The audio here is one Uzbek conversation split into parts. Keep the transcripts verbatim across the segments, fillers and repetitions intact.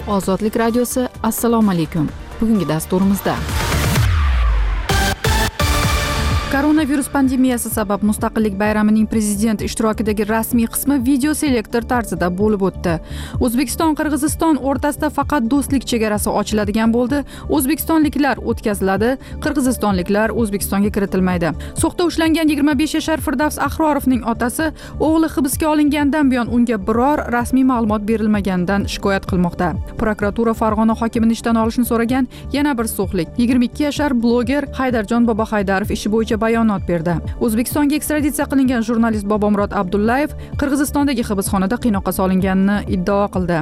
Ozodlik radiosi. Assalomu alaykum. Bugungi dasturimizda koronavirus pandemiyasi sabab Mustaqillik bayramining prezident ishtirokidagi rasmiy qismi video selektor tarzida bo'lib o'tdi. O'zbekiston Qirg'iziston o'rtasida faqat do'stlik chegarasi ochiladigan bo'ldi. O'zbekistonliklar o'tkaziladi, qirg'izistonliklar O'zbekistonga kiritilmaydi. So'xda ushlangan yigirma besh yashar Firdavs Ahrorovning otasi o'g'li hibsga olingandan buyon unga biror rasmiy ma'lumot berilmaganidan shikoyat qilmoqda. Prokuratura Farg'ona hokimini ishdan olishni so'ragan yana bir so'xlik yigirma ikki yashar bloger Haydarjon Bobohaydarov ishi bo'yicha bayonot berdi. O'zbekistonga ekstraditsiya qilingan jurnalist Bobomurod Abdullayev Qirg'izistondagi hibsxonada qiynoqqa solinganini iddao qildi.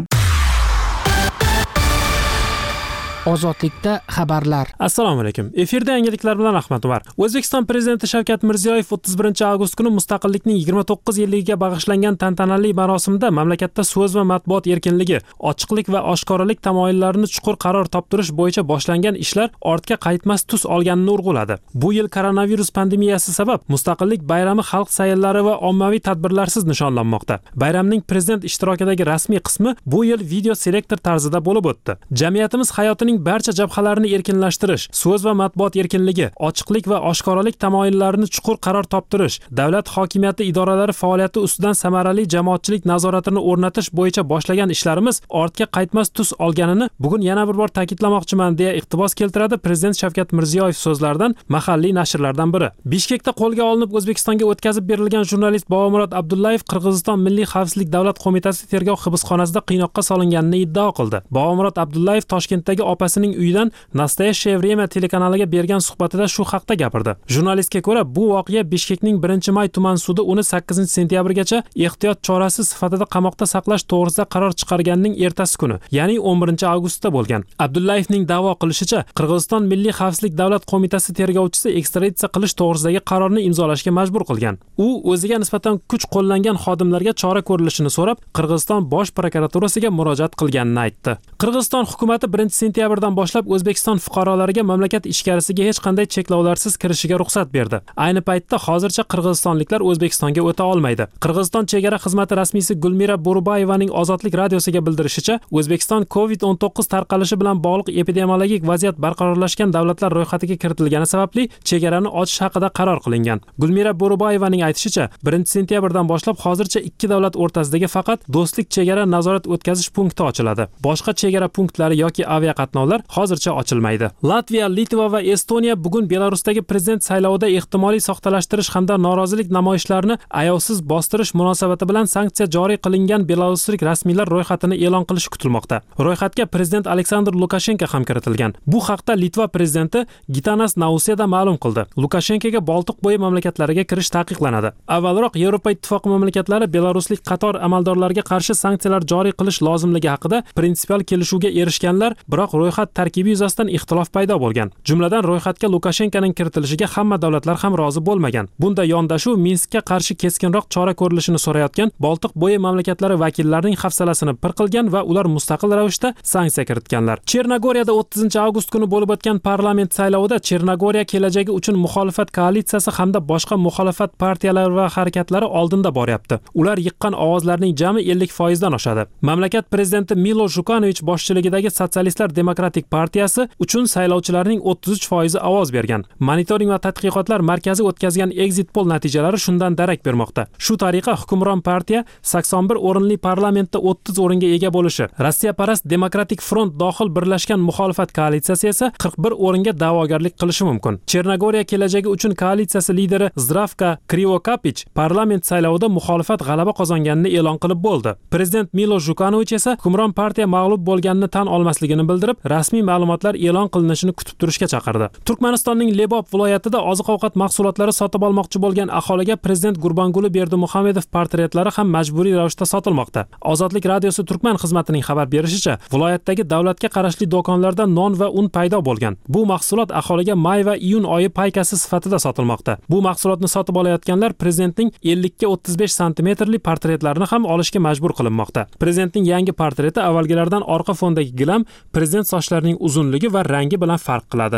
Ozodlikda xabarlar. Assalomu alaykum. Efirda yangiliklar bilan Ahmad Umar. O'zbekiston prezidenti Shavkat Mirziyoyev o'ttiz birinchi avgust kuni mustaqillikning yigirma to'qqiz yilligiga bag'ishlangan tantanali marosimda mamlakatda so'z va matbuot erkinligi, ochiqlik va oshkoralik tamoyillarini chuqur qaror toptirish bo'yicha boshlangan ishlar ortga qaytmas tus olganini urg'uladi. Bu yil koronavirus pandemiyasi sabab Mustaqillik bayrami xalq sayllari va ommaviy tadbirlarsiz nishonlanmoqda. Bayramning prezident ishtirokidagi rasmiy qismi bu yil video selektor tarzida bo'lib o'tdi. Jamiyatimiz hayotining barcha jabhalarini erkinlashtirish, so'z va matbuot erkinligi, ochiqlik va oshkoralik tamoyillarini chuqur qaror toptirish, davlat hokimiyati idoralari faoliyati ustidan samarali jamoatchilik nazoratini o'rnatish bo'yicha boshlagan ishlarimiz ortga qaytmas tus olganini bugun yana bir bor ta'kidlamoqchiman deya iqtibos keltiradi prezident Shavkat Mirziyoyev so'zlaridan mahalliy nashrlardan biri. Bishkekda qo'lga olinib O'zbekistonga o'tkazib berilgan jurnalist Bobomurod Abdullayev Qirg'iziston Milliy xavfsizlik davlat qo'mitasi tergov hibsxonasida qiynoqqa solinganini iddao qildi. Bobomurod Abdullayev Toshkentdagi opasining uyidan Nastoyashye Vremya telekanaliga bergan suhbatida shu haqda gapirdi. Jurnalistga ko'ra, bu voqea Bishkekning birinchi may tuman sudi uni sakkizinchi sentyabrgacha ehtiyot chorasi sifatida qamoqda saqlash to'g'risida qaror chiqarganining ertasi kuni, ya'ni o'n birinchi avgustda bo'lgan. Abdullayevning da'vo qilishicha, Qirg'iziston Milliy xavfsizlik davlat qo'mitasi tergovchisi ekstraditsiya qilish to'g'risidagi qarorni imzolashga majbur qilgan. U o'ziga nisbatan kuch qo'llangan xodimlarga chora ko'rilishini so'rab, Qirg'iziston bosh prokuraturasiga murojaat qilganini aytdi. Qirg'iziston hukumatı birinchi sentyabrdan boshlab O'zbekiston fuqarolariga mamlakat ichkarisiga hech qanday cheklovlarsiz kirishiga ruxsat berdi. Ayni paytda hozircha qirg'izistonliklar O'zbekistonga o'ta olmaydi. Qirg'iziston chegara xizmati rasmiysi Gulmira Bo'rubayevaning Ozodlik radiosiga bildirishicha, O'zbekiston covid o'n to'qqiz tarqalishi bilan bog'liq epidemiologik vaziyat barqarorlashgan davlatlar ro'yxatiga kiritilgani sababli chegarani ochish haqida qaror qilingan. Gulmira Bo'rubayevaning aytishicha, birinchi sentyabrdan boshlab hozircha ikki davlat o'rtasidagi faqat do'stlik chegara nazorat o'tkazish punkti ochiladi. Boshqa chegara punktlari yoki aviaqatnovlar hozircha ochilmaydi. Latviya, Litva va Estoniya bugun Belarusdagi prezident saylovida ehtimoliy soxtalashtirish hamda norozilik namoyishlarini ayovsiz bostirish munosabati bilan sanksiya joriy qilingan belaruslik rasmiylar ro'yxatini e'lon qilishi kutilmoqda. Ro'yxatga prezident Aleksandr Lukashenko ham kiritilgan. Bu haqda Litva prezidenti Gitanas Nauseda ma'lum qildi. Lukashenkoga Boltiq bo'yi mamlakatlariga kirish taqiqlanadi. Avvalroq Yevropa Ittifoqi mamlakatlari belaruslik qator amaldorlarga qarshi sanksiyalar joriy qilish lozimligi haqida prinsipial kelishuvga erishganlar, biroq ro'yxat tarkibi yuzasidan ixtilof paydo bo'lgan. Jumladan ro'yxatga Lukashenkoning kiritilishiga hamma davlatlar ham rozi bo'lmagan. Bunda yondashuv Minskka qarshi keskinroq chora ko'rilishini so'rayotgan Boltiq bo'yi mamlakatlari vakillarining hafsalasini pir qilgan va ular mustaqil ravishda sanksiya kiritganlar. Chernogoriyada o'ttizinchi avgust kuni bo'lib o'tgan parlament saylovida Chernogoriya kelajagi uchun muxolifat koalitsiyasi hamda boshqa muxolifat partiyalari va harakatlari oldinda boryapti. Ular yiqqan ovozlarning jami ellik foiz dan oshadi. Mamlakat prezidenti Milo Jukanovich boshchiligidagi Sotsialistlar demokratik partiyasi uchun saylovchilarning o'ttiz uch foizi ovoz bergan. Monitoring va tadqiqotlar markazi o'tkazgan exit poll natijalari shundan darak bermoqda. Shu tariqa hukmron partiya sakson bir o'rinli parlamentda o'ttiz o'ringa ega bo'lishi, Rossiyaparast Demokratik front dohil birlashgan muxolifat koalitsiyasi esa qirq bir o'ringa da'vogarlik qilishi mumkin. Chernogoriya kelajagi uchun koalitsiyasi lideri Zdravka Krivokapich parlament saylovida muxolifat g'alaba qozonganini e'lon qilib bo'ldi. Prezident Milo Jukanovich esa hukmron partiya mag'lub bo'lganini tan olmasligini bildirib, rasmiy ma'lumotlar e'lon qilinishini kutib turishga chaqirdi. Turkmanistonning Lebob viloyatida oziq-ovqat mahsulotlari sotib olmoqchi bo'lgan aholiga prezident Gurbanguli Berdimuhamedov portretlari ham majburiy ravishda sotilmoqda. Ozodlik radiosi Turkman xizmatining xabar berishicha, viloyatdagi davlatga qarashli do'konlarda non va un paydo bo'lgan. Bu mahsulot aholiga may va iyun oyi paykasi sifatida sotilmoqda. Bu mahsulotni sotib olayotganlar prezidentning ellik ga o'ttiz besh santimetrli portretlarini ham olishga majbur qilinmoqda. Prezidentning yangi portreti avvalgilardan orqa fondagi gilam prezident sochlarining uzunligi va rangi bilan farq qiladi.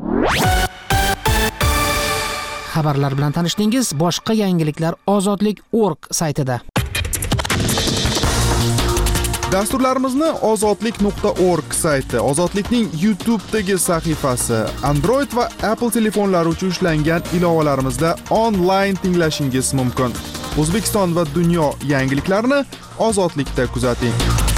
Xabarlar bilan tanishdingiz. Boshqa yangiliklar ozodlik nokta org saytida. Dasturlarimizni ozodlik nuqta org sayti, Ozodlikning YouTube'dagi sahifasi, Android va Apple telefonlari uchun ishlangan ilovalarimizda onlayn tinglashingiz mumkin. O'zbekiston va dunyo yangiliklarini Ozodlikda kuzating.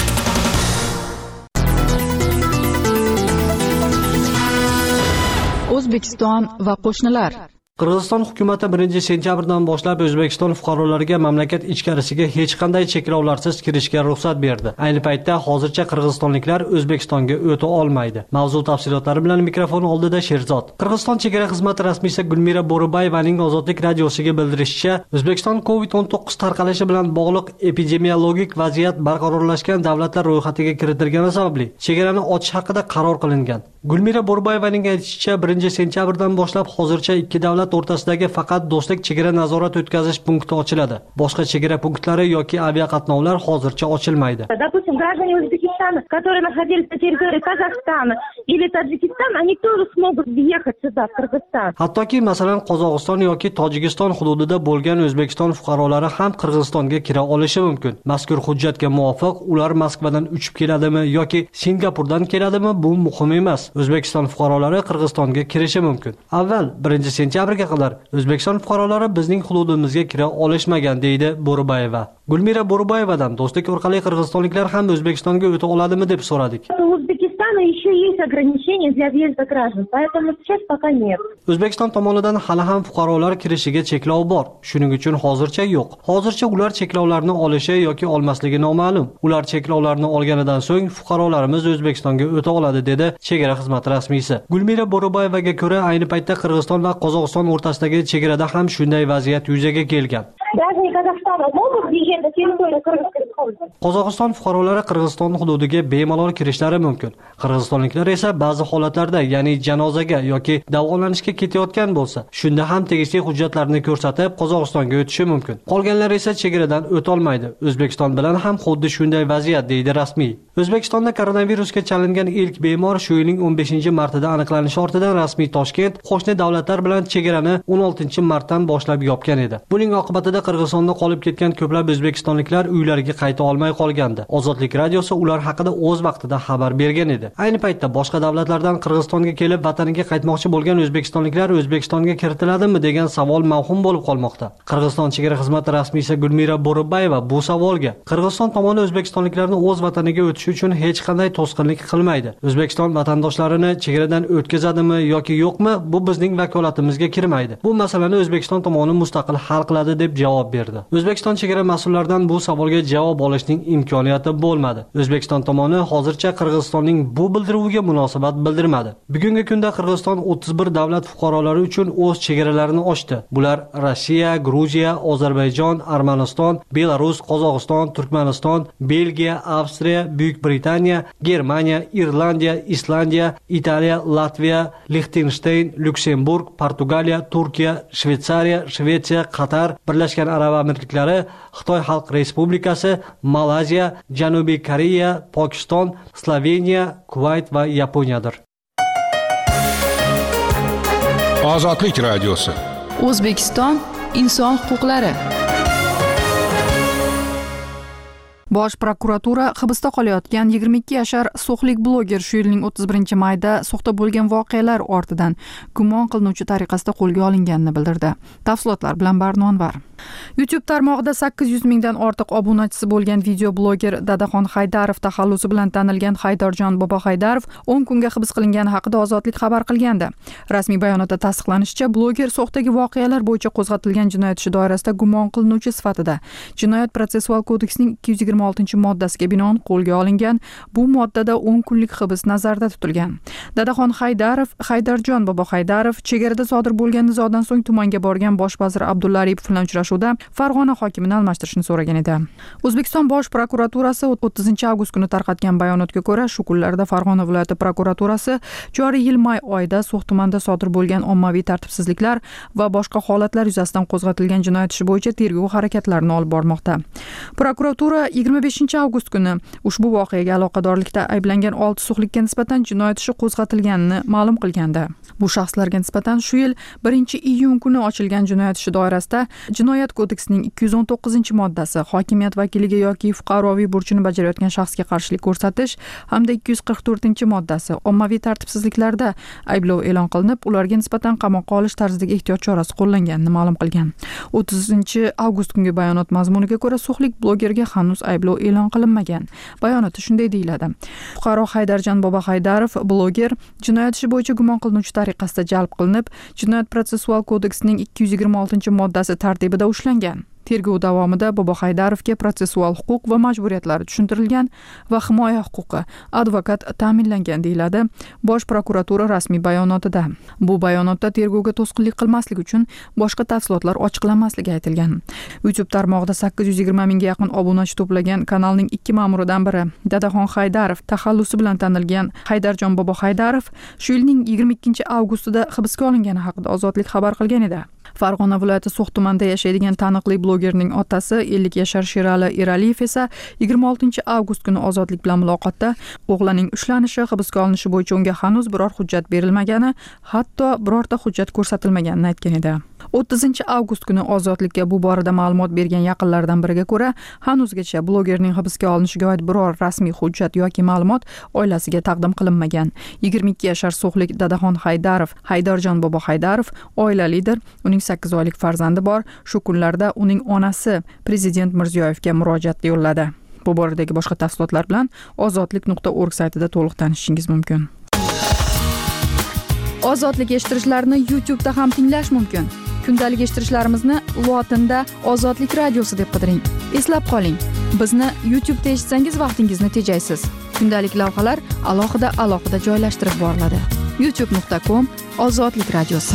O'zbekiston va qo'shnilar. Qirg'iziston hukumati birinchi sentyabrdan boshlab O'zbekiston fuqarolariga mamlakat ichkarisiga hech qanday cheklovlarsiz kirishga ruxsat berdi. Ayni paytda hozircha qirg'izistonliklar O'zbekistonga o'ta olmaydi. Mavzu tafsilotlari bilan mikrofon oldida Sherzod. Qirg'iziston chegara xizmati rasmiysi Gulmira Bo'ribayevaning Ozodlik radiosiga bildirishicha, O'zbekiston kovid o'n to'qqiz tarqalishi bilan bog'liq epidemiologik vaziyat barqarorlashgan davlatlar ro'yxatiga kiritilgani sababli chegarani ochish haqida qaror qilingan. Gulmira Bo'ribayevaning aytishicha, birinchi sentyabrdan boshlab hozircha ikki davlat o'rtasidagi faqat do'stlik chegara nazorat o'tkazish punkti ochiladi. Boshqa chegara punktlari yoki aviaqatnovlar hozircha ochilmaydi. Допустим, граждане Узбекистана, которые находились на территории Казахстана или Таджикистана, они тоже смогут въехать сюда, в Кыргызстан. Hattoki masalan Qozog'iston yoki Tojikiston hududida bo'lgan O'zbekiston fuqarolari ham Qirg'izistonga kira olishi mumkin. Mazkur hujjatga muvofiq ular Moskvadan uchib keladimi yoki Singapurdan keladimi, bu muhim emas. O'zbekiston fuqarolari Qirg'izistonga kirishi mumkin. Avval birinchi sentyabrga qadar O'zbekiston fuqarolari bizning hududimizga kira olishmagan, deydi Bo'ribayeva. Gulmira Bo'ribayevadan do'stlik orqali qirg'izistonliklar ham O'zbekistonga o'ta oladimi deb so'radik. Еще есть ограничения для въезда граждан, поэтому сейчас пока нет. O'zbekiston tomonidan hali ham fuqarolar kirishiga cheklov bor. Shuning uchun hozircha yo'q. Hozircha ular cheklovlarni olishi yoki olmasligi noma'lum. Ular cheklovlarni olganidan so'ng fuqarolarimiz O'zbekistonga o'ta oladi, dedi chegara xizmati rasmiysi. Gulmira Bo'ribayevaga ko'ra, ayni paytda Qirg'iziston va Qozog'iston o'rtasidagi chegarada ham shunday vaziyat yuzaga kelgan. Qozog'iston fuqarolari Qirg'iziston hududiga bemalol kirishlari mumkin. Qirg'izistonliklar esa ba'zi holatlarda, ya'ni janozaga yoki davolanishga ketayotgan bo'lsa, shunda ham tegishli hujjatlarni ko'rsatib Qozog'istonga o'tishi mumkin. Qolganlar esa chegaradan o'ta olmaydi. O'zbekiston bilan ham xuddi shunday vaziyat, deydi rasmiy. O'zbekistonda koronavirusga chalingan ilk bemor shu yilning o'n beshinchi martida aniqlanishi ortidan rasmiy Toshkent qo'shni davlatlar bilan chegarani o'n oltinchi martdan boshlab yopgan edi. Buning oqibatida Qirg'izistonda qolib ketgan ko'plab o'zbekistonliklar uylariga qayta olmay qolgandi. Ozodlik radiosi ular haqida o'z vaqtida xabar bergan edi. Ayni paytda boshqa davlatlardan Qirg'izistonga kelib vataniga qaytmoqchi bo'lgan o'zbekistonliklar O'zbekistonga kiritiladimi degan savol mavhum bo'lib qolmoqda. Qirg'iziston chegara xizmati rasmiysi Gulmira Bo'ribayeva bu savolga Qirg'iziston tomoni o'zbekistonliklarni o'z vataniga o'tishi uchun hech qanday to'sqinlik qilmaydi. O'zbekiston vatandoshlarini chegaradan o'tkazadimi yoki yo'qmi, bu bizning vakolatimizga kirmaydi. Bu masalani O'zbekiston tomoni mustaqil hal qiladi, deb javob berdi. O'zbekiston chegara mas'ullaridan bu savolga javob olishning imkoniyati bo'lmadi. O'zbekiston tomoni hozircha Qirg'izistonning bu bildiruviga munosabat bildirmadi. Bugungi kunda Qirg'iziston o'ttiz bir davlat fuqarolari uchun o'z chegaralarini ochdi. Bular Rossiya, Gruziya, Ozarbayjon, Armaniston, Belarus, Qozog'iston, Turkmaniston, Belgiya, Avstriya, Buyuk Britaniya, Germaniya, Irlandiya, Islandiya, Italiya, Latviya, Liechtenstein, Lyuksemburg, Portugaliya, Turkiya, Shveysariya, Shvetsiya, Qatar, Birlashgan Arab Amirliklari, Xitoy Xalq Respublikasi, Malayziya, Janubiy Koreya, Pokiston, Sloveniya, Kuvayt va Yaponiyadir. Ozodlik radiosi. O'zbekiston inson huquqlari. Bosh prokuratura hibsda qolayotgan yigirma ikki yashar so'xlik bloger shu yilning o'ttiz birinchi mayda so'xda bo'lgan voqealar ortidan gumon qilinuvchi tariqasida qo'lga olinganini bildirdi. Tafsilotlar bilan Barnon var. YouTube tarmog'ida sakkiz yuz mingdan ortiq obunachisi bo'lgan video bloger Dadaxon Haydarov taxallusi bilan tanilgan Haydarjon Bobohaydarov o'n kunga hibs qilingani haqida Ozodlik xabar qilgandi. Rasmiy bayonotda tasdiqlanishicha, bloger so'xdagi voqealar bo'yicha qo'zg'atilgan jinoyat ishi doirasida gumon qilinuvchi sifatida Jinoyat protsessual kodeksining ikki yuz yigirma oltinchi moddasiga binoan qo'lga olingan. Bu moddada o'n kunlik hibs nazarda tutilgan. Dadaxon Haydarov Haydarjon Bobohaydarov chegarada sodir bo'lgan nizodan so'ng tumanga borgan bosh vazir Abdulla Aripov bilan uchrashuvda Farg'ona hokimini almashtirishni so'ragan edi. O'zbekiston bosh prokuraturasi o'ttizinchi avgust kuni tarqatgan bayonotga ko'ra, shu kunlarda Farg'ona viloyati prokuraturasi joriy yil may oyida So'x tumanida sodir bo'lgan ommaviy tartibsizliklar va boshqa holatlar yuzasidan qo'zg'atilgan jinoyat ishi bo'yicha tergov harakatlarini olib bormoqda. Prokuratura yigirma beshinchi avgust kuni ushbu voqeaga aloqadorlikda ayblangan olti so'xlikka nisbatan jinoyat ishi qo'zg'atilganini ma'lum qilgandi. Bu shaxslarga nisbatan shu yil birinchi iyun kuni ochilgan jinoyat ishi doirasida Jinoyat kodeksi kodeksining ikki yuz o'n to'qqizinchi moddasi hokimiyat vakiliga yoki fuqaroviy burchini bajarayotgan shaxsga qarshilik ko'rsatish hamda ikki yuz qirq to'rtinchi moddasi ommaviy tartibsizliklarda ayblov e'lon qilinib, ularga nisbatan qamoqqa olish tarzidagi ehtiyot chorasi qo'llanganini ma'lum qilgan. o'ttizinchi avgust kungi bayonot mazmuniga ko'ra, so'xlik blogerga hanuz ayblov e'lon qilinmagan. Bayonotda shunday deyiladi: fuqaro Haydarjon Bobohaydarov bloger jinoyat ishi bo'yicha gumon qilinuvchi tariqasida jalb qilinib, Jinoyat protsessual kodeksining ikki yuz yigirma oltinchi moddasi tartibida ushlangan. Tergov davomida Bobohaydarovga protsessual huquq va majburiyatlari tushuntirilgan va himoya huquqi, advokat ta'minlangan, deyiladi Bosh prokuratura rasmiy bayonotida. Bu bayonotda tergovga to'sqinlik qilmaslik uchun boshqa tafsilotlar ochiqlanmasligi aytilgan. YouTube tarmog'ida sakkiz yuz yigirma mingga yaqin obunachi to'plagan kanalning ikki ma'muridan biri Dadaxon Haydarov taxallusi bilan tanilgan Haydarjon Bobohaydarov shu yilning yigirma ikkinchi avgustida hibsga olingani haqida Ozodlik xabar qilgan edi. Farg'ona viloyati So'x tumanida yashaydigan taniqli blogerning otasi ellik yashar Sherali Eraliyev esa yigirma oltinchi avgust kuni Ozodlik bilan muloqotda o'g'lining ushlanishi, hibsga olinishi bo'yicha unga hanuz biror hujjat berilmagani, hatto birorta hujjat ko'rsatilmaganini aytgan edi. o'ttizinchi avgust kuni Ozodlikka bu borada ma'lumot bergan yaqinlaridan biriga ko'ra, hanuzgacha blogerning hibsga olinishiga oid biror rasmiy hujjat yoki ma'lumot oilasiga taqdim qilinmagan. yigirma ikki yashar so'xlik Dadaxon Haydarov, Haydarjon Bobohaydarov oilalidir. Uning sakkiz oylik farzandi bor. Shu kunlarda uning onasi Prezident Mirziyoyevga murojaat yo'lladi. Bu boradagi boshqa tafsilotlar bilan ozodlik nuqta org saytida to'liq tanishishingiz mumkin. Ozodlik eshittirishlarni YouTube'da ham tinglash mumkin. Kundalik eshittirishlarimizni lotinda Ozodlik radiosi deb qidiring. Eslab qoling, bizni YouTube'da eshitsangiz vaqtingizni tejaysiz. Kundalik lavhalar alohida alohida joylashtirib boriladi. youtube nuqta com Ozodlik radiosi.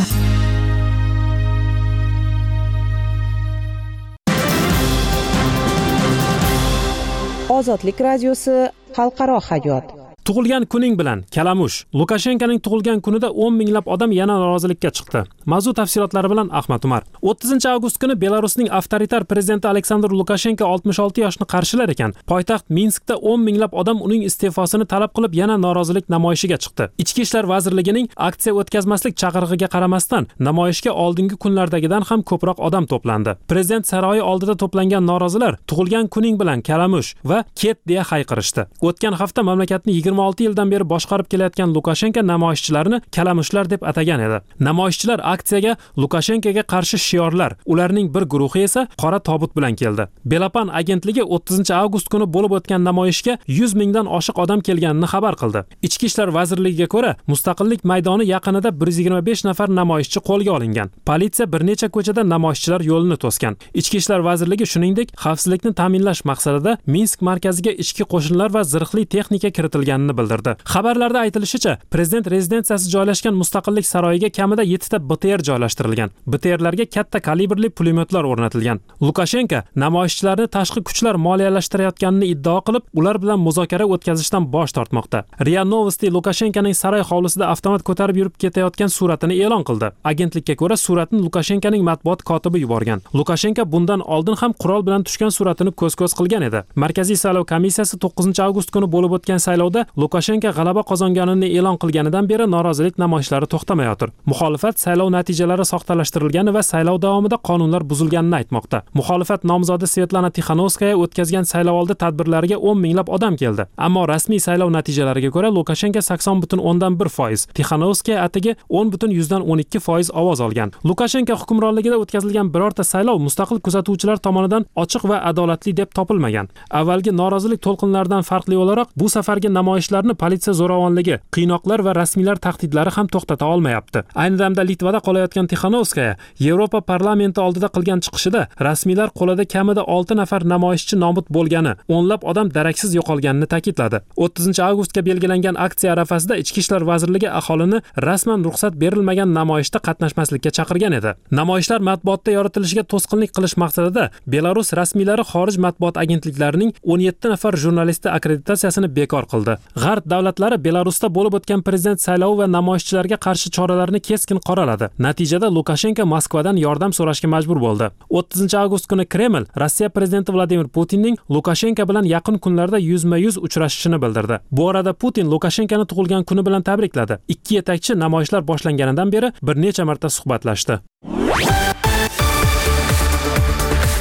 Ozodlik radiosi xalqaro hayot. Tug'ilgan kuning bilan Kalamush. Lukashenkoning tug'ilgan kunida o'n minglab odam yana norozilikka chiqdi. Mavzu tafsilotlari bilan Ahmad Umar. o'ttizinchi avgust kuni Belarusning avtoritar prezidenti Aleksandr Lukashenko oltmish olti yoshni qarshilar ekan. Poytaxt Minskda o'n minglab odam uning iste'fosini talab qilib yana norozilik namoyishiga chiqdi. Ichki ishlar vazirligining aksiya o'tkazmaslik chaqirig'iga qaramasdan namoyishga oldingi kunlardagidan ham ko'proq odam to'plandi. Prezident saroyi oldida to'plangan norozilar tug'ilgan kuning bilan Kalamush va ket deya hayqirishdi. O'tgan hafta mamlakatni yigirma olti yildan beri boshqarib kelayotgan Lukashenko namoyishchilarni kalamushlar deb atagan edi. Namoyishchilar aksiyaga Lukashenkoga qarshi shiorlar, ularning bir guruhi esa qora tobut bilan keldi. Belapan agentligi o'ttizinchi avgust kuni bo'lib o'tgan namoyishga yuz mingdan oshiq odam kelganini xabar qildi. Ichki ishlar vazirligiga ko'ra, Mustaqillik maydoni yaqinida bir yuz yigirma besh nafar namoyishchi qo'lga olingan. Politsiya bir necha ko'chada namoyishchilar yo'lini to'sgan. Ichki ishlar vazirligi shuningdek, xavfsizlikni ta'minlash maqsadida Minsk markaziga ichki qo'shinlar va zirhli texnika kiritilgan bildirdi. Xabarlarda aytilishicha, prezident rezidensiyasi joylashgan Mustaqillik saroyiga kamida yettita B T R joylashtirilgan. B T R'larga katta kalibrli pulemyotlar o'rnatilgan. Lukashenko namoyishchilarni tashqi kuchlar moliyalashtirayotganini iddao qilib, ular bilan muzokara o'tkazishdan bosh tortmoqda. RIA Novosti Lukashenkoning saroy hovlisida avtomat ko'tarib yurib ketayotgan suratini e'lon qildi. Agentlikka ko'ra, suratni Lukashenkoning matbuot kotibi yuborgan. Lukashenko bundan oldin ham qurol bilan tushgan suratini ko'z-ko'z qilgan edi. Markaziy saylov komissiyasi to'qqizinchi avgust kuni bo'lib o'tgan saylovda Lukashenko g'alaba qozonganini e'lon qilganidan beri norozilik namoyishlari to'xtamayotir. Muxolifat saylov natijalari soxtalashtirilgani va saylov davomida qonunlar buzilganini aytmoqda. Muxolifat nomzodi Svetlana Tixanovskaya o'tkazgan saylovoldi tadbirlariga o'n minglab odam keldi. Ammo rasmiy saylov natijalariga ko'ra Lukashenko sakson butun o'ndan bir foiz, Tixanovskaya atigi o'n butun yuzdan o'n ikki foiz ovoz olgan. Lukashenko hukmronligida o'tkazilgan birorta saylov mustaqil kuzatuvchilar tomonidan ochiq va adolatli deb topilmagan. Avvalgi norozilik to'lqinlaridan farqli o'laroq bu safargi namoyishlarni politsiya zo'ravonligi, qiynoqlar va rasmiylar tahdidlari ham to'xtata olmayapti. Ayni damda Litvada qolayotgan Tixanovskaya Yevropa parlamenti oldida qilgan chiqishida rasmiylar qo'lida kamida olti nafar namoyishchi nobud bo'lgani, o'nlab odam daraksiz yo'qolganini ta'kidladi. o'ttizinchi avgustga belgilangan aksiya arafasida Ichki ishlar vazirligi aholini rasman ruxsat berilmagan namoyishda qatnashmaslikka chaqirgan edi. Namoyishlar matbuotda yoritilishiga to'sqinlik qilish maqsadida Belarus rasmiylari xorij matbuot agentliklarining o'n yetti nafar jurnalisti akkreditatsiyasini bekor qildi. G'arb davlatlari Belarusda bo'lib o'tgan prezident saylovi va namoyishchilarga qarshi choralarni keskin qoraladi. Natijada Lukashenko Moskvadan yordam so'rashga majbur bo'ldi. o'ttizinchi avgust kuni Kreml Rossiya prezidenti Vladimir Putinning Lukashenko bilan yaqin kunlarda yuzma-yuz uchrashishini bildirdi. Bu orada Putin Lukashenkoni tug'ilgan kuni bilan tabrikladi. Ikki yetakchi namoyishlar boshlanganidan beri bir necha marta suhbatlashdi.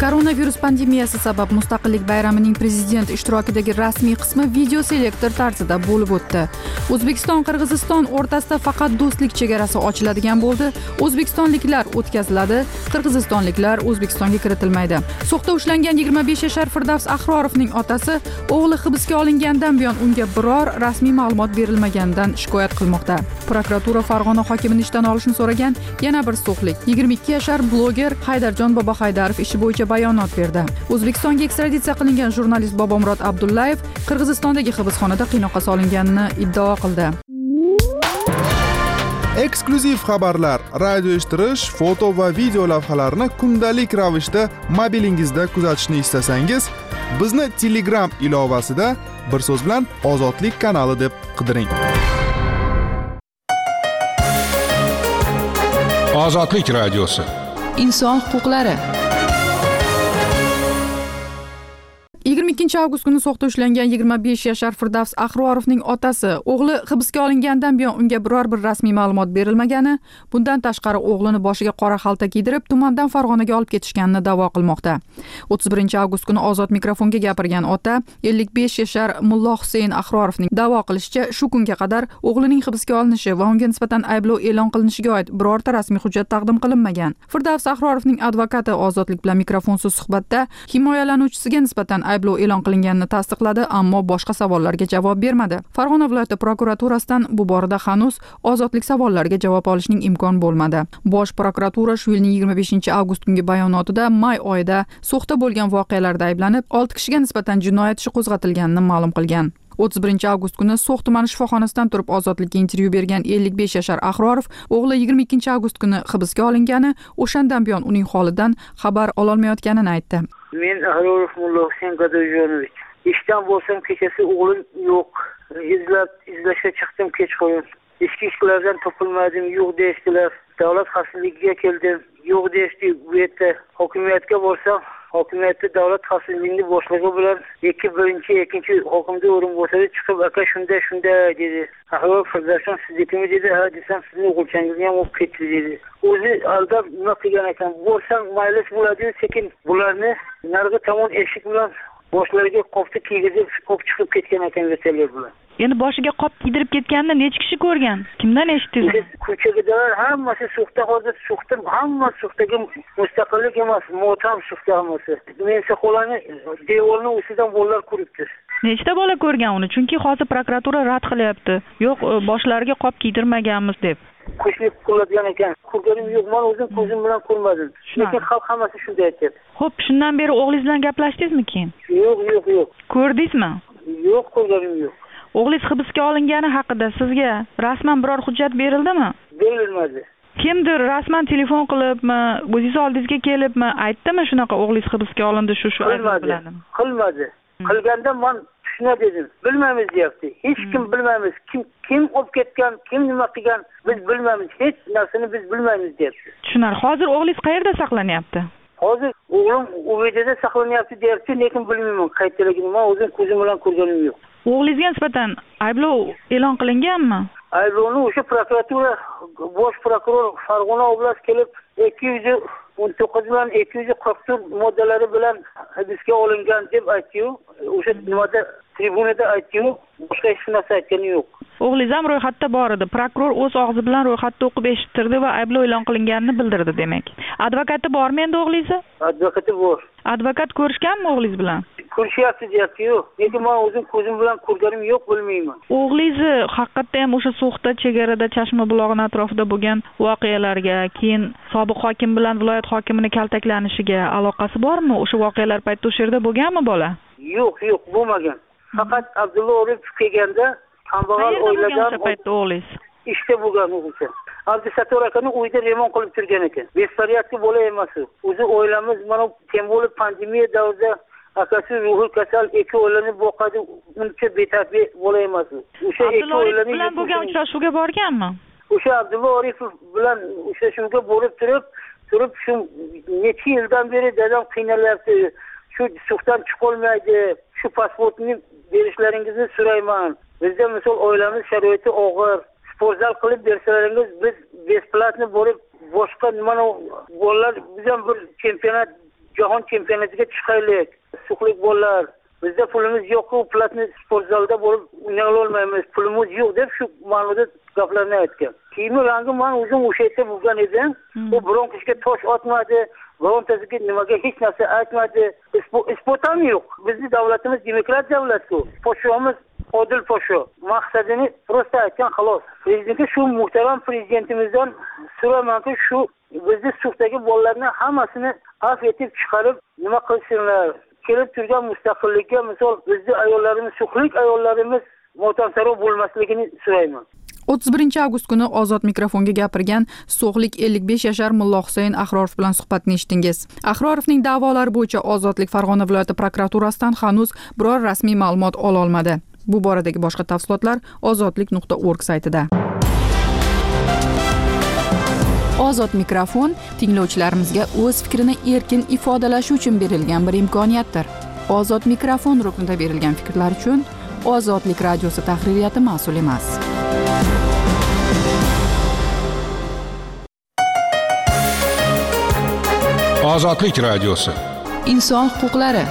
Koronavirus pandemiyasi sabab Mustaqillik bayramining prezident ishtirokidagi rasmiy qismi video selektor tarzida bo'lib o'tdi. O'zbekiston Qirg'iziston o'rtasida faqat do'stlik chegarasi ochiladigan bo'ldi. O'zbekistonliklar o'tkaziladi, qirg'izistonliklar O'zbekistonga kiritilmaydi. So'xda ushlangan yigirma besh yashar Firdavs Ahrorovning otasi o'g'li hibsga olingandan buyon unga biror rasmiy ma'lumot berilmaganidan shikoyat qilmoqda. Prokuratura Farg'ona hokimini ishdan olishni so'ragan yana bir so'xlik. yigirma ikki yashar bloger Haydarjon Bobohaydarov ishi bo'yicha bayonot berdi. O'zbekistonga ekstraditsiya qilingan jurnalist Bobomurod Abdullayev Qirg'izistondagi hibsxonada qiynoqqa solinganini iddao qildi. Eksklyuziv xabarlar, radio eshittirish, foto va video lavhalarni kundalik ravishda mobilingizda kuzatishni istasangiz, bizni Telegram ilovasida bir so'z bilan Ozodlik kanali deb qidiring. Ozodlik radiosi. Inson huquqlari. yigirma ikkinchi avgust kuni So'xda ushlangan yigirma besh yashar Firdavs Ahrorovning otasi o'g'li hibsga olingandan buyon unga biror bir rasmiy ma'lumot berilmagani, bundan tashqari o'g'lini boshiga qora xalta kiydirib tumandan Farg'onaga olib ketishganini da'vo qilmoqda. o'ttiz birinchi avgust kuni Ozod mikrofonga gapirgan ota ellik besh yashar Mullo Husayn Ahrorovning da'vo qilishicha, shu kunga qadar o'g'lining hibsga olinishi va unga nisbatan ayblov e'lon qilinishiga oid birorta rasmiy hujjat taqdim qilinmagan. Firdavs Ahrorovning advokati Ozodlik bilan mikrofonsiz suhbatda himoyalanuvchisiga nisbatan ayblov e'lon qilinganini tasdiqladi, ammo boshqa savollarga javob bermadi. Farg'ona viloyati prokuraturasidan bu borada hanuz Ozodlik savollariga javob olishning imkoni bo'lmadi. Bosh prokuratura shu yilning yigirma beshinchi avgust kungi bayonotida may oyida So'xda bo'lgan voqealarda ayblanib, olti kishiga nisbatan jinoyat ishi qo'zg'atilganini ma'lum qilgan. o'ttiz birinchi avgust kuni So'x tumani shifoxonasidan turib Ozodlikka intervyu bergan ellik besh yashar Ahrorov o'g'li yigirma ikkinchi avgust kuni hibsga olingani, o'shandan buyon uning holidan xabar ololmayotganini aytdi. Men Ahrorov Mullo Husayn Gadoyjonovich. Ishdan bo'lsam kechasi o'g'lim yo'q. Izlab izlashga chiqdim kechqurun. Ichki ishlardan topilmadim, yo'q deyishdilar. Davlat xavfsizligiga keldim, yo'q deyishdi. Bu yerda hokimiyatga borsam, hokimiyatda davlat xavfsizligi boshlig'i bilan ikki birinchi, ikkinchi hokimda o'rinbosari chiqib, aka shunday shunday dedi. Ahrorov Firdavsjon siznikimi dedi. Ha desam, sizning o'g'ilchangizni ham olib ketdi dedi. O'zi aldab nima qilgan ekan? Bo'lsam maylis bo'ladi, sekin bularni narigi tomon eshik bilan boshlariga qopni kiygizib, qop chiqib ketgan ekan vertolyot bilan. Endi boshiga qop kiydirib ketganini necha kishi ko'rgan? Kimdan eshitdingiz? Ko'chadagilar hammasi So'xda, hozir So'xda hamma So'xdagi mustaqillik emas, motam So'xda hammasi. Men So'xolani devorni ustidan bolalar ko'ribdi. Nechta bola ko'rgan uni? Chunki hozir prokuratura rad qilyapti. Yo'q, boshlariga qop kiydirmaganmiz deb. Qo'shlik qiladigan ekan. Ko'rganim yo'q, men o'zim ko'zim bilan ko'rmadim. Lekin xalq hammasi shunday aytadi. Xo'p, shundan beri o'g'lingiz bilan gaplashdingizmi keyin? Yo'q, yo'q, yo'q. Ko'rdingizmi? Yo'q, ko'rganim yo'q. O'g'lingiz hibsga olingani haqida sizga rasman biror hujjat berildimi? Berilmadi. Kimdir rasman telefon qilibmi, o'zingiz oldingizga kelibmi, aytdimi shunaqa o'g'lingiz hibsga olindi shu shu ayb bilan? Qilmadi. Qilganda men shuna dedim. Bilmaymiz deyapti. Hech kim bilmaymiz. Kim kim olib ketgan, kim nima qilgan, biz bilmaymiz. Hech narsani biz bilmaymiz deyapti. Tushunarli. Hozir o'g'lingiz qayerda saqlanyapti? Hozir o'g'lim U V D'da saqlanyapti deyapti, lekin bilmayman qayerdaligini. Men o'zim ko'zim bilan ko'rganim yo'q. O'g'lingizga nisbatan ayblov e'lon qilinganmi? Ayblovni o'sha prokuratura bosh prokuror Farg'ona oblast kelib ikki yuz o'n to'qqiz bilan ikki yuz qirq to'rt moddalari bilan hibsga olingan deb aytdi-yu. O'sha nimada tribunada aytdi-yu, boshqa hech narsa aytgani yo'q. O'g'lingiz ham ro'yxatda bor edi. Prokuror o'z og'zi bilan ro'yxatda o'qib eshittirdi va ayblov e'lon qilinganini bildirdi demak. Advokati bormi endi o'g'lingiz? Advokati bor. Advokat ko'rishganmi o'g'lingiz bilan? Ko'rishyapti deyapti-yu. Lekin men o'zim ko'zim bilan ko'rganim yo'q, bilmayman. O'g'lingiz haqiqatda ham o'sha So'xda chegarada Chashma bulog'ining atrofida bo'lgan voqealarga, keyin sobiq hokim bilan viloyat hokimini kaltaklanishiga aloqasi bormi? O'sha voqealar paytida o'sha yerda bo'lganmi bola? Yo'q, yo'q, bo'lmagan. Faqat Abdulla Oripov kelganda kambag'al oiladan o'sha paytda o'g'lingiz ishda bo'lgan o'g'ilcha. Abdusattor akani uyda remont qilib turgan ekan. Bespariyatli bola emas u. O'zi oilamiz mana tem bo'lib pandemiya davrida akasi ruhi kasal ikki oilani boqadi, uncha betarbiya bola emas u. O'sha ikki oilani bilan bo'lgan uchrashuvga borganmi? O'sha Abdulla Oripov bilan uchrashuvga borib turib, turib shu necha yildan beri dadam qiynalyapti. Shu So'xdan chiqolmaydi. Shu pasportni berishlaringizni so'rayman. Bizda misol oilamiz sharoiti og'ir. Sportzal qilib bersalaringiz biz besplatni borib boshqa nima bolalar biz ham bir chempionat jahon chempionatiga chiqaylik. Issiqlik bolalar, bizda pulimiz yo'q-ku, platni sport zalida bo'lib o'ynay olmaymiz, pulimiz yo'q deb shu ma'noda gaplarni aytgan. Kiyimi rangi men o'zim o'sha yerda bo'lgan edim. U biron kishiga tosh otmadi, birontasiga nimaga hech narsa aytmadi. Sport ham yo'q. Bizning davlatimiz demokrat davlat-ku. Podshomiz Odil Podsho maqsadini prosta aytgan xolos. Prezidentga shu muhtaram prezidentimizdan so'ramanki, shu bizni suqdagi bolalarni hammasini af etib chiqarib nima qilsinlar. Kelib turgan mustaqillikka misol bizning ayollarimiz, suqlik ayollarimiz motamsaro bo'lmasligini so'rayman. o'ttiz birinchi avgust kuni Ozod mikrofonga gapirgan So'g'lik ellik besh yashar Mullo Husayn Ahrorov bilan suhbatni eshitdingiz. Ahrorovning da'volari bo'yicha Ozodlik Farg'ona viloyati prokuraturasidan hanuz biror rasmiy ma'lumot ola olmadi. Bu boradagi boshqa tafsilotlar ozodlik nuqta org saytida. Ozod mikrofon tinglovchilarimizga o'z fikrini erkin ifodalashi uchun berilgan bir imkoniyatdir. Ozod mikrofon ruknida berilgan fikrlar uchun Ozodlik radiosi tahririyati mas'ul emas. Ozodlik radiosi. Inson huquqlari.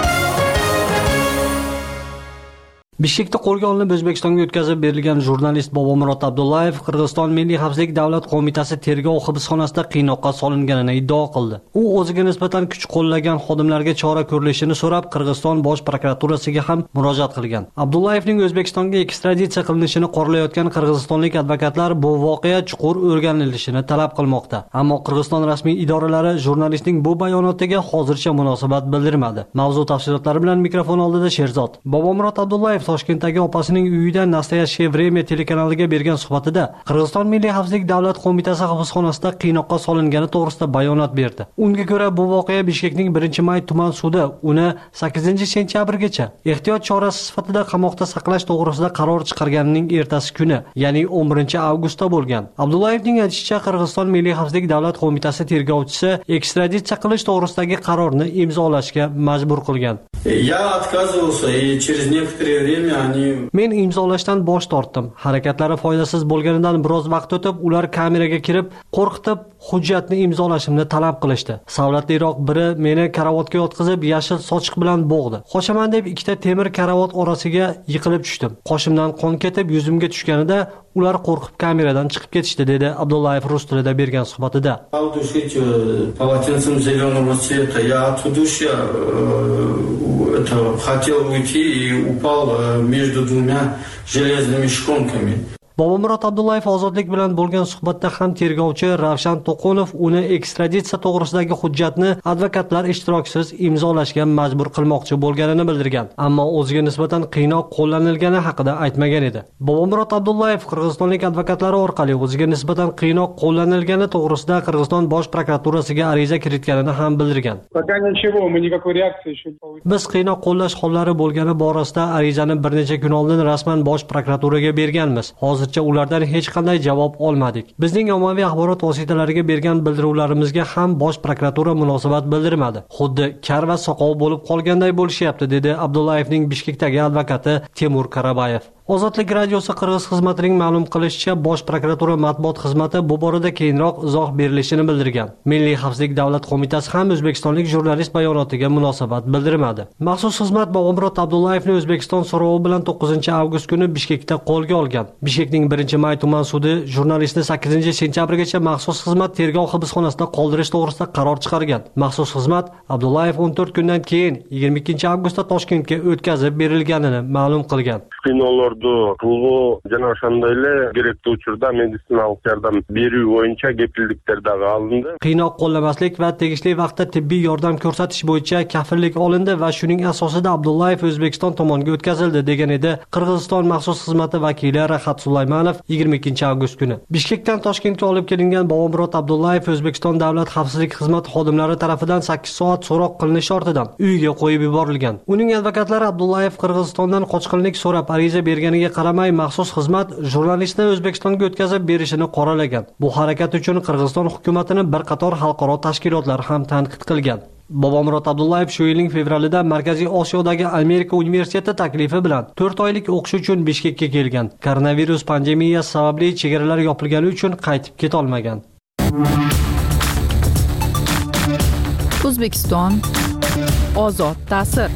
Bishkekda qo'lga olinib O'zbekistonga o'tkazib berilgan jurnalist Bobomurod Abdullayev Qirg'iziston Milliy xavfsizlik davlat qo'mitasi tergov hibsxonasida qiynoqqa solinganini iddao qildi. U o'ziga nisbatan kuch qo'llagan xodimlarga chora ko'rilishini so'rab Qirg'iziston bosh prokuraturasiga ham murojaat qilgan. Abdullayevning O'zbekistonga ekstraditsiya qilinishini qoralayotgan qirg'izistonlik advokatlar bu voqea chuqur o'rganilishini talab qilmoqda. Ammo Qirg'iziston rasmiy idoralari jurnalistning bu bayonotiga hozircha munosabat bildirmadi. Mavzu tafsilotlari bilan mikrofon oldida Sherzod. Bobomurod Abdullayev Toshkentdagi opasining uyida Nastoyashye Vremya telekanaliga bergan suhbatida Qirg'iziston Milliy xavfsizlik davlat qo'mitasi hibsxonasida qiynoqqa solingani to'g'risida bayonot berdi. Unga ko'ra bu voqea Bishkekning birinchi may tuman sudi uni sakkizinchi sentyabrgacha ehtiyot chorasi sifatida qamoqda saqlash to'g'risida qaror chiqarganining ertasi kuni, ya'ni o'n birinchi avgustda bo'lgan. Abdullayevning aytishicha, Qirg'iziston Milliy xavfsizlik davlat qo'mitasi tergovchisi ekstraditsiya qilish to'g'risidagi qarorni imzolashga majbur qilgan. Я отказывался, и через некоторое время они... Men imzolashdan bosh tortdim. Harakatlari foydasiz bo'lganidan biroz vaqt o'tib, ular kameraga kirib, qo'rqitib, hujjatni imzolashimni talab qilishdi. Savlatliroq biri meni karavotga yotqizib, yashil sochiq bilan bo'g'di. Qochaman deb ikkita temir karavot orasiga yiqilib tushdim. Qoshimdan qon ketib, yuzimga tushganida ular qo'rqib kameradan chiqib ketishdi, dedi Abdullayev rus tilida bergan suhbatida. Полотенцем зеленого цвета. Я от удушья это хотел уйти и упал между двумя железными шконками. Bobomurod Abdullayev ozodlik bilan bo'lgan suhbatda ham tergovchi Ravshan To'qonov uni ekstraditsiya to'g'risidagi hujjatni advokatlar ishtirokisiz imzolashga majbur qilmoqchi bo'lganini bildirgan, ammo o'ziga nisbatan qiynoq qo'llanilgani haqida aytmagan edi. Bobomurod Abdullayev qirg'izistonlik advokatlari orqali o'ziga nisbatan qiynoq qo'llanilgani to'g'risida Qirg'iziston bosh prokuraturasiga ariza kiritganini ham bildirgan. Biz qiynoq qo'llash hollari bo'lgani borasida arizani bir necha kun oldin rasman bosh prokuraturaga berganmiz. Hozir ulardan hech qanday javob olmadik. Bizning ommaviy axborot vositalariga bergan bildiruvlarimizga ham bosh prokuratura munosabat bildirmadi. Xuddi kar va soqov bo'lib qolganday bo'lishyapti, dedi Abdullayevning Bishkekdagi advokati Temur Karabayev. Ozodlik radiosi Qirg'iz xizmatining ma'lum qilishicha, bosh prokuratura matbuot xizmati bu borada keyinroq izoh berilishini bildirgan. Milliy xavfsizlik davlat qo'mitasi ham o'zbekistonlik jurnalist bayonotiga munosabat bildirmadi. Maxsus xizmat Bobomurod Abdullayevni O'zbekiston so'rovi bilan to'qqizinchi avgust kuni Bishkekda qo'lga olgan. Bishkekning birinchi may tuman sudi jurnalistni sakkizinchi sentyabrgacha maxsus xizmat tergov hibsxonasida qoldirish to'g'risida qaror chiqargan. Maxsus xizmat Abdullayev o'n to'rt kundan keyin yigirma ikkinchi avgustda Toshkentga o'tkazib berilganini ma'lum qilgan. Пулу жана ошондой эле керектүү учурда медициналык жардам берүү боюнча кепилдиктер дагы алынды. Qiynoq qo'llamaslik va tegishli vaqtda tibbiy yordam ko'rsatish bo'yicha kafillik olindi va shuning asosida Abdullayev O'zbekiston tomoniga o'tkazildi, degan edi Qirg'iziston maxsus xizmati vakili Rahat Sulaymanov yigirma ikkinchi avgust kuni. Bishkekdan Toshkentga olib kelingan Bobomurod Abdullayev O'zbekiston davlat xavfsizlik xizmati xodimlari tomonidan sakkiz soat so'roq qilinishi ortidan uyiga qo'yib yuborilgan. Uning advokatlari Abdullayev Qirg'izistondan qochqinlik so'rab ariza berganiga qaramay maxsus xizmat jurnalistni O'zbekistonga o'tkazib berishini qoralagan. Bu harakat uchun Qirg'iziston hukumatini bir qator xalqaro tashkilotlar ham tanqid qilgan. Bobomurod Abdullayev shu yilning fevralida Markaziy Osiyodagi Amerika universiteti taklifi bilan to'rt oylik o'qish uchun Bishkekka kelgan. Koronavirus pandemiyasi sababli chegaralar yopilgani uchun qaytib keta olmagan. O'zbekiston ozod ta'sir.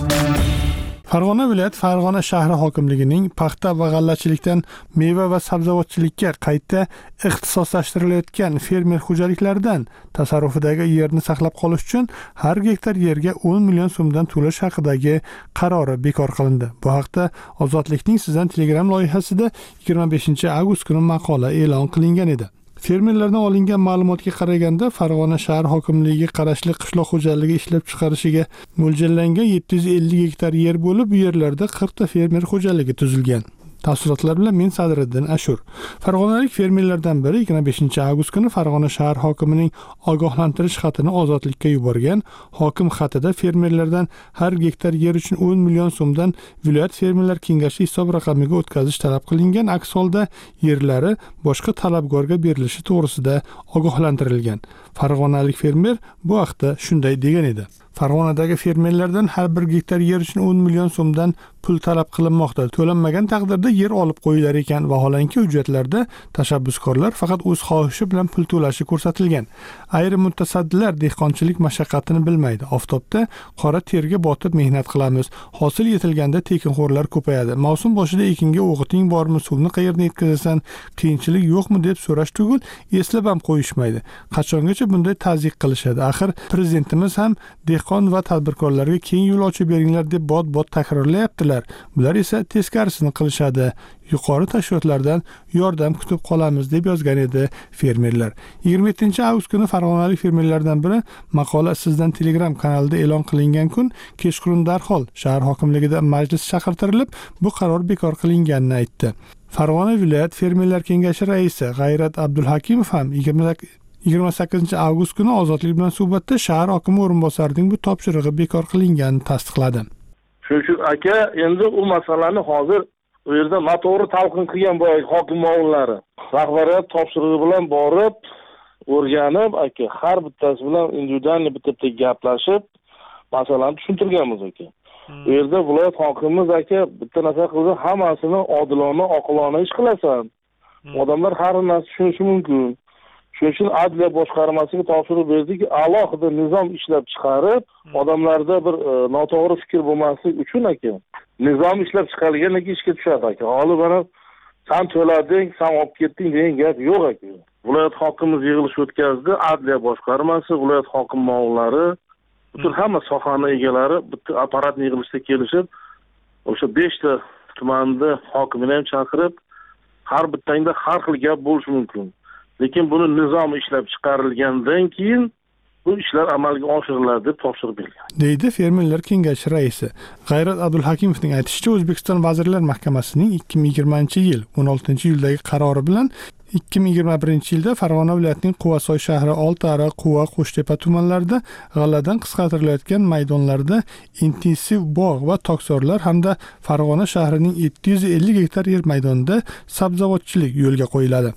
Farg'ona viloyati Farg'ona shahri hokimligining paxta va g'allachilikdan meva va sabzavotchilikka qayta ixtisoslashtirilgan fermer xo'jaliklaridan tasarrufidagi yerni saqlab qolish uchun har gektar yerga o'n million so'mdan to'lash haqidagi qarori bekor qilindi. Bu haqda Ozodlikning Sizdan Telegram loyihasida yigirma beshinchi avgust kuni maqola e'lon qilingan edi. Fermerlardan olingan ma'lumotga qaraganda Farg'ona shahar hokimligiga qarashli qishloq xo'jaligi ishlab chiqarishiga mo'ljallangan yetti yuz ellik gektar yer bo'lib, bu yerlarda qirq ta fermer xo'jaligi tuzilgan. Tafsilotlar bilan men Sadriddin Ashur. Farg'onalik fermerlardan biri yigirma beshinchi avgust kuni Farg'ona shahar hokimining ogohlantirish xatini Ozodlikka yuborgan. Hokim xatida fermerlardan har gektar yer uchun o'n million so'mdan viloyat fermerlar kengashi hisob raqamiga o'tkazish talab qilingan, aks holda yerlari boshqa talabgorga berilishi to'g'risida ogohlantirilgan. Farg'onalik fermer bu haqda shunday degan edi: Farg'onadagi fermerlardan har bir gektar yer uchun o'n million so'mdan pul talab qilinmoqda. To'lanmagan taqdirda yer olib qo'yilar ekan. Vaholanki hujjatlarda tashabbuskorlar faqat o'z xohishi bilan pul to'lashi ko'rsatilgan. Ayrim mutasaddilar dehqonchilik mashaqqatini bilmaydi. Oftobda qora terga botib mehnat qilamiz. Hosil yetilganda tekinxo'rlar ko'payadi. Mavsum boshida ekinga o'g'iting bormi, suvni qayerdan yetkazasan, qiyinchilik yo'qmi deb so'rash tugul eslab ham qo'yishmaydi. Qachongacha bunday tazyiq qilishadi? Axir prezidentimiz ham dehqon va tadbirkorlarga keng yo'l ochib beringlar deb bot-bot takrorlayaptilar. Bular esa teskarisini qilishadi. Yuqori tashkilotlardan yordam kutib qolamiz deb yozgan edi fermerlar. yigirma yettinchi avgust kuni farg'onalik fermerlardan biri maqola Sizdan Telegram kanalida e'lon qilingan kun kechqurun darhol shahar hokimligida majlis chaqirtirilib, bu qaror bekor qilinganini aytdi. Farg'ona viloyat fermerlar kengashi raisi G'ayrat Abdulhakimov ham yigirma sakkizinchi avgust kuni Ozodlik bilan suhbatda shahar hokimi o'rinbosarining bu topshirig'i bekor qilinganini tasdiqladi. Shu aka, endi u masalani hozir u yerda noto'g'ri talqin qilgan bo'y hokim o'g'illari rahbariyat topshirig'i bilan borib o'rganib, aka har bittasi bilan individualniy bitta-bitta gaplashib masalani tushuntirganmiz aka. U yerda viloyat hokimimiz aka bitta narsa qildi, hammasini odilona, oqilona ish qilasan. Odamlar har narsa tushunishi mumkin. Shuning uchun adliya boshqarmasiga topshiriq berdiki, alohida nizom ishlab chiqarib, odamlarda bir noto'g'ri fikr bo'lmasligi uchun aka, nizom ishlab chiqarilgandan keyin ishga tushadi aka. Hozir mana sen to'lading, sen olib ketding degan gap yo'q aka. Viloyat hokimimiz yig'ilish o'tkazdi, adliya boshqarmasi, viloyat hokim ma'murlari, butun hamma sohani egalari bitta apparatni yig'ilishda kelishib, o'sha besh ta tumanda hokimini ham chaqirib, har bittangda har xil gap bo'lishi mumkin. Lekin buni nizom ishlab chiqarilgandan keyin bu ishlar amalga oshiriladi deb topshiriq berilgan. Deydi fermerlar kengashi raisi. G'ayrat Abdulhakimovning aytishicha, O'zbekiston Vazirlar Mahkamasining ikki ming yigirmanchi yil o'n oltinchi yildagi qarori bilan ikki ming yigirma birinchi yilda Farg'ona viloyatining Quvasoy shahri, Oltiariq, Quva, Qo'shtepa tumanlarida g'alladan qisqartirilayotgan maydonlarda intensiv bog' va toksorlar hamda Farg'ona shahrining yetti yuz ellik gektar yer maydonida sabzavotchilik yo'lga qo'yiladi.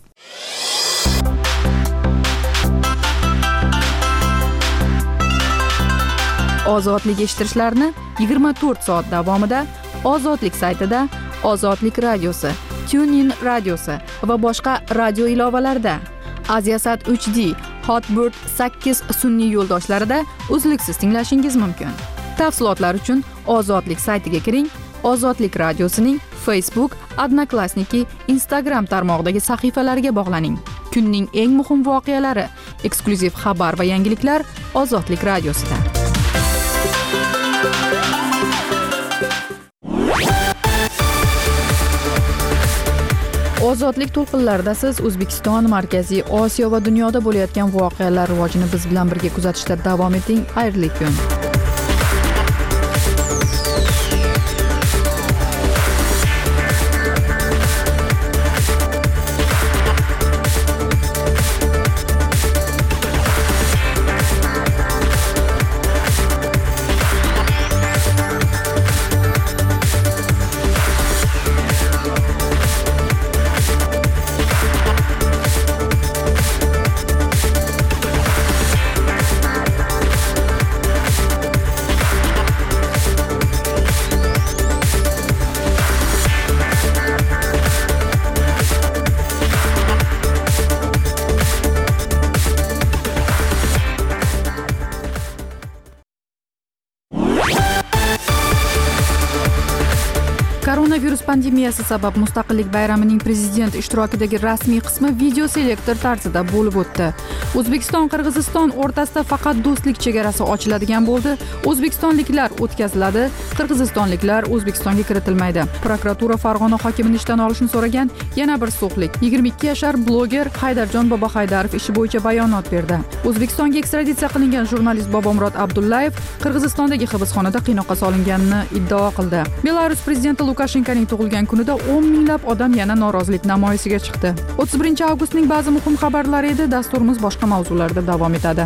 Ozodlik eshittirishlarni yigirma to'rt soat davomida Ozodlik saytida, Ozodlik radiosi, TuneIn radiosi va boshqa radio ilovalarida, Aziasat uch D, Hotbird sakkiz sun'iy yo'ldoshlarida uzluksiz tinglashingiz mumkin. Tafsilotlar uchun Ozodlik saytiga kiring. Ozodlik radiosining Facebook, Odnoklassniki, Instagram tarmog'idagi sahifalariga bog'laning. Kunning eng muhim voqealari, eksklyuziv xabar va yangiliklar Ozodlik radiosida. Ozodlik to'lqinlarida siz O'zbekiston, Markaziy Osiyo va dunyoda bo'layotgan voqealar rivojini biz bilan birga kuzatishda davom eting. Xayrli kun. Koronavirus pandemiyasi sabab Mustaqillik bayramining prezident ishtirokidagi rasmiy qismi video selektor tarzida bo'lib o'tdi. O'zbekiston Qirg'iziston o'rtasida faqat do'stlik chegarasi ochiladigan bo'ldi. O'zbekistonliklar o'tkaziladi, qirg'izistonliklar O'zbekistonga kiritilmaydi. Prokuratura Farg'ona hokimini ishdan olishni so'ragan yana bir so'qlik. yigirma ikki yashar bloger Haydarjon Bobohaydarov ishi bo'yicha bayonot berdi. O'zbekistonga ekstraditsiya qilingan jurnalist Bobomurod Abdullayev Qirg'izistondagi hibsxonada qiynoqqa solinganini iddao qildi. Belarus prezidenti Lukashenkoning tug'ilgan kunida o'n minglab odam yana norozilik namoyishiga chiqdi. o'ttiz birinchi avgustning ba'zi muhim xabarlari edi. Dasturimiz boshqa mavzularda davom etadi.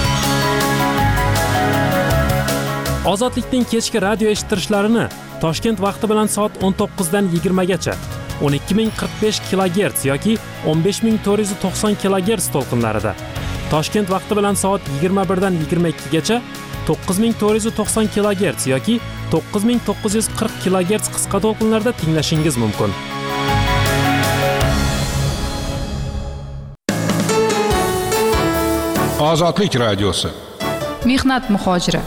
Ozodlikning kechki radio eshittirishlarini Toshkent vaqti bilan soat o'n to'qqizdan yigirmagacha o'n ikki ming qirq besh kilogerts yoki o'n besh ming to'rt yuz to'qson kilogerts to'lqinlarida, Toshkent vaqti bilan soat yigirma birdan yigirma ikkigacha to'qqiz ming to'rt yuz to'qson kilogerts yoki to'qqiz ming to'qqiz yuz qirq kilogerts qisqa to'lqinlarda tinglashingiz mumkin. Ozodlik radiosi. Mehnat muhojiri.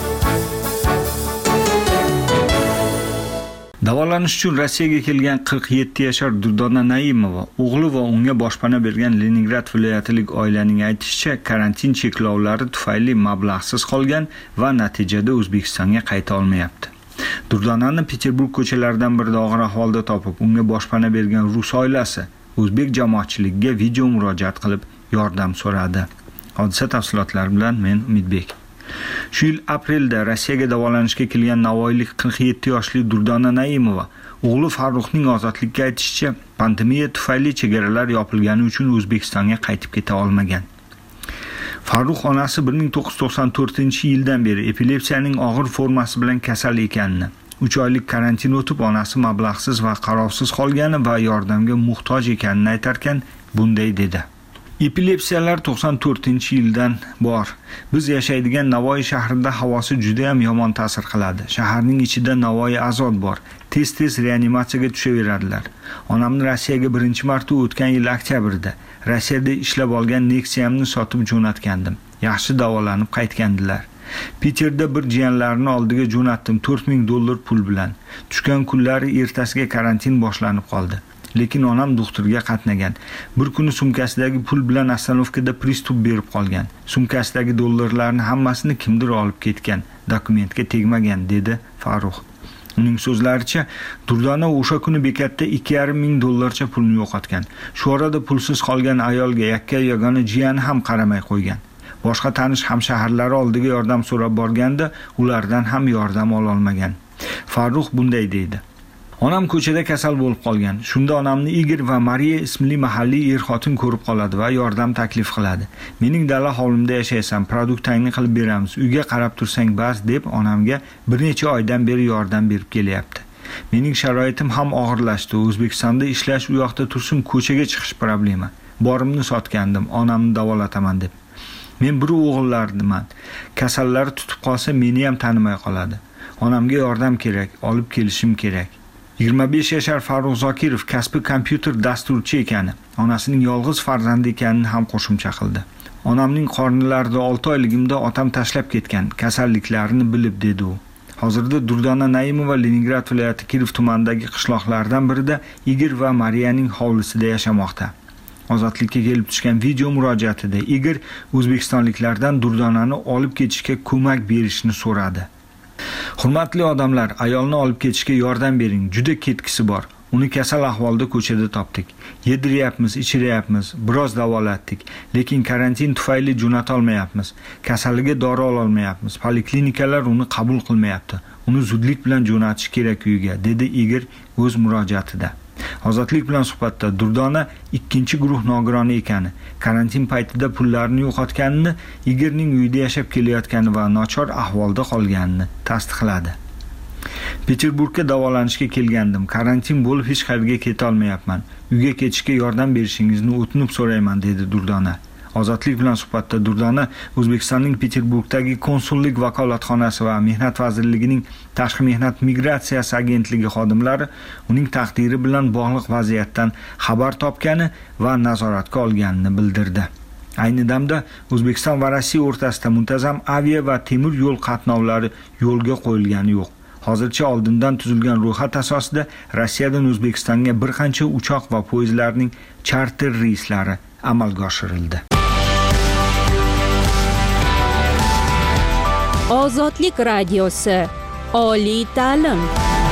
Davolanish uchun Rossiyaga kelgan qirq yetti yashar Durdona Naimova o'g'li va unga boshpana bergan Leningrad viloyatlik oilaning aytishicha, karantin cheklovlari tufayli mablag'siz qolgan va natijada O'zbekistonga qayta olmayapti. Durdonani Peterburg ko'chalaridan birida og'ir ahvolda topib, unga boshpana bergan rus oilasi o'zbek jamoatchiligiga video murojaat qilib yordam so'radi. Hodisa tafsilotlari bilan men Umidbek. Shu yil aprelda Rossiyaga davolanishga kelgan navoiylik qirq yetti yoshli Durdona Naimova o'g'li Farruxning ozodlikka aytishicha, pandemiya tufayli chegaralar yopilgani uchun O'zbekistonga qaytib keta olmagan. Farruh onasi bir ming to'qqiz yuz to'qson to'rtinchi yildan beri epilepsiyaning og'ir formasi bilan kasal ekanini, uch oylik karantin o'tib onasi mablag'siz va qarovsiz qolgani va yordamga muhtoj ekanini aytarkan, bunday dedi. Epilepsiyalar to'qson to'rtinchi yildan bor. Biz yashaydigan Navoiy shahrida havosi juda ham yomon ta'sir qiladi. Shaharning ichida Navoiy azod bor. Tez-tez reanimatsiyaga tushaveradilar. Onamni Rossiyaga birinchi marta o'tgan yil oktyabrda Rossiyada ishlab olgan Nexia'mni sotib jo'natgandim. Yaxshi davolanib qaytgandilar. Peterda bir jiyanlarini oldiga jo'natdim to'rt ming dollar pul bilan. Tushgan kunlari ertasiga karantin boshlanib qoldi. Lekin onam doktorga qatnagan. Bir kuni sumkasidagi pul bilan astanovkada pristup berib qolgan. Sumkasidagi dollarlarni hammasini kimdir olib ketgan, dokumentga tegmagan, dedi Farruh. Uning so'zlaricha, Durdona o'sha kuni bekatda ikki yarim ming dollarcha pulni yo'qotgan. Shu orada pulsiz qolgan ayolga yakka yagona jiyani ham qaramay qo'ygan. Boshqa tanish hamshaharlari oldiga yordam so'rab borganda, ulardan ham yordam ola olmagan. Farruh bunday deydi. Onam ko'chada kasal bo'lib qolgan. Shunda onamni Igor va Mariya ismli mahalliy er-xotin ko'rib qoladi va yordam taklif qiladi. Mening dala hovlimda yashaysan, produktangni qilib beramiz. Uyga qarab tursang bas deb onamga bir necha oydan beri yordam berib kelyapti. Mening sharoitim ham og'irlashdi. O'zbekistonda ishlash, u yoqda tursin, ko'chaga chiqish problema. Borimni sotgandim, onamni davolataman deb. Men bir o'g'illardiman. Kasallari tutib qolsa meni ham tanimay qoladi. Onamga yordam kerak, olib kelishim kerak. yigirma besh yashar Farruh Zokirov kasbi kompyuter dasturchi ekani, onasining yolg'iz farzandi ekanini ham qo'shimcha qildi. Onamning qornilarida olti oyligimda otam tashlab ketgan, kasalliklarini bilib, dedi u. Hozirda Durdona Naimova Leningrad viloyati Kirov tumanidagi qishloqlardan birida Igor va Mariyaning hovlisida yashamoqda. Ozodlikka kelib tushgan video murojaatida Igor o'zbekistonliklardan Durdonani olib ketishga ko'mak berishni so'radi. Hurmatli odamlar, ayolni olib ketishga yordam bering, juda ketkisi bor. Uni kasal ahvolda ko'chada topdik. Yediryapmiz, ichiryapmiz, biroz davolatdik, lekin karantin tufayli jo'nata olmayapmiz. Kasalligiga dori ola olmayapmiz. Poliklinikalar uni qabul qilmayapti. Uni zudlik bilan jo'natish kerak uyga, dedi Igor o'z murojaatida. Ozodlik bilan suhbatda Durdona ikkinchi guruh nogironi ekani, karantin paytida pullarini yo'qotganini, Igorning uyida yashab kelayotgani va nochor ahvolda qolganini tasdiqladi. Peterburgga davolanishga kelgandim. Karantin bo'lib hech qayerga keta olmayapman. Uyga ketishga yordam berishingizni o'tinib so'rayman, dedi Durdona. Ozodlik bilan suhbatda Durdona O'zbekistonning Peterburgdagi konsullik vakolatxonasi va Mehnat vazirligining Tashqi mehnat migratsiyasi agentligi xodimlari uning taqdiri bilan bog'liq vaziyatdan xabar topgani va nazoratga olganini bildirdi. Ayni damda O'zbekiston va Rossiya o'rtasida muntazam avia va temir yo'l qatnovlari yo'lga qo'yilgani yo'q. Hozircha oldindan tuzilgan ro'yxat asosida Rossiyadan O'zbekistonga bir qancha uchoq va poyezdlarning charter reyslari amalga oshirildi. Ozodlik radiosi. Oliy ta'lim.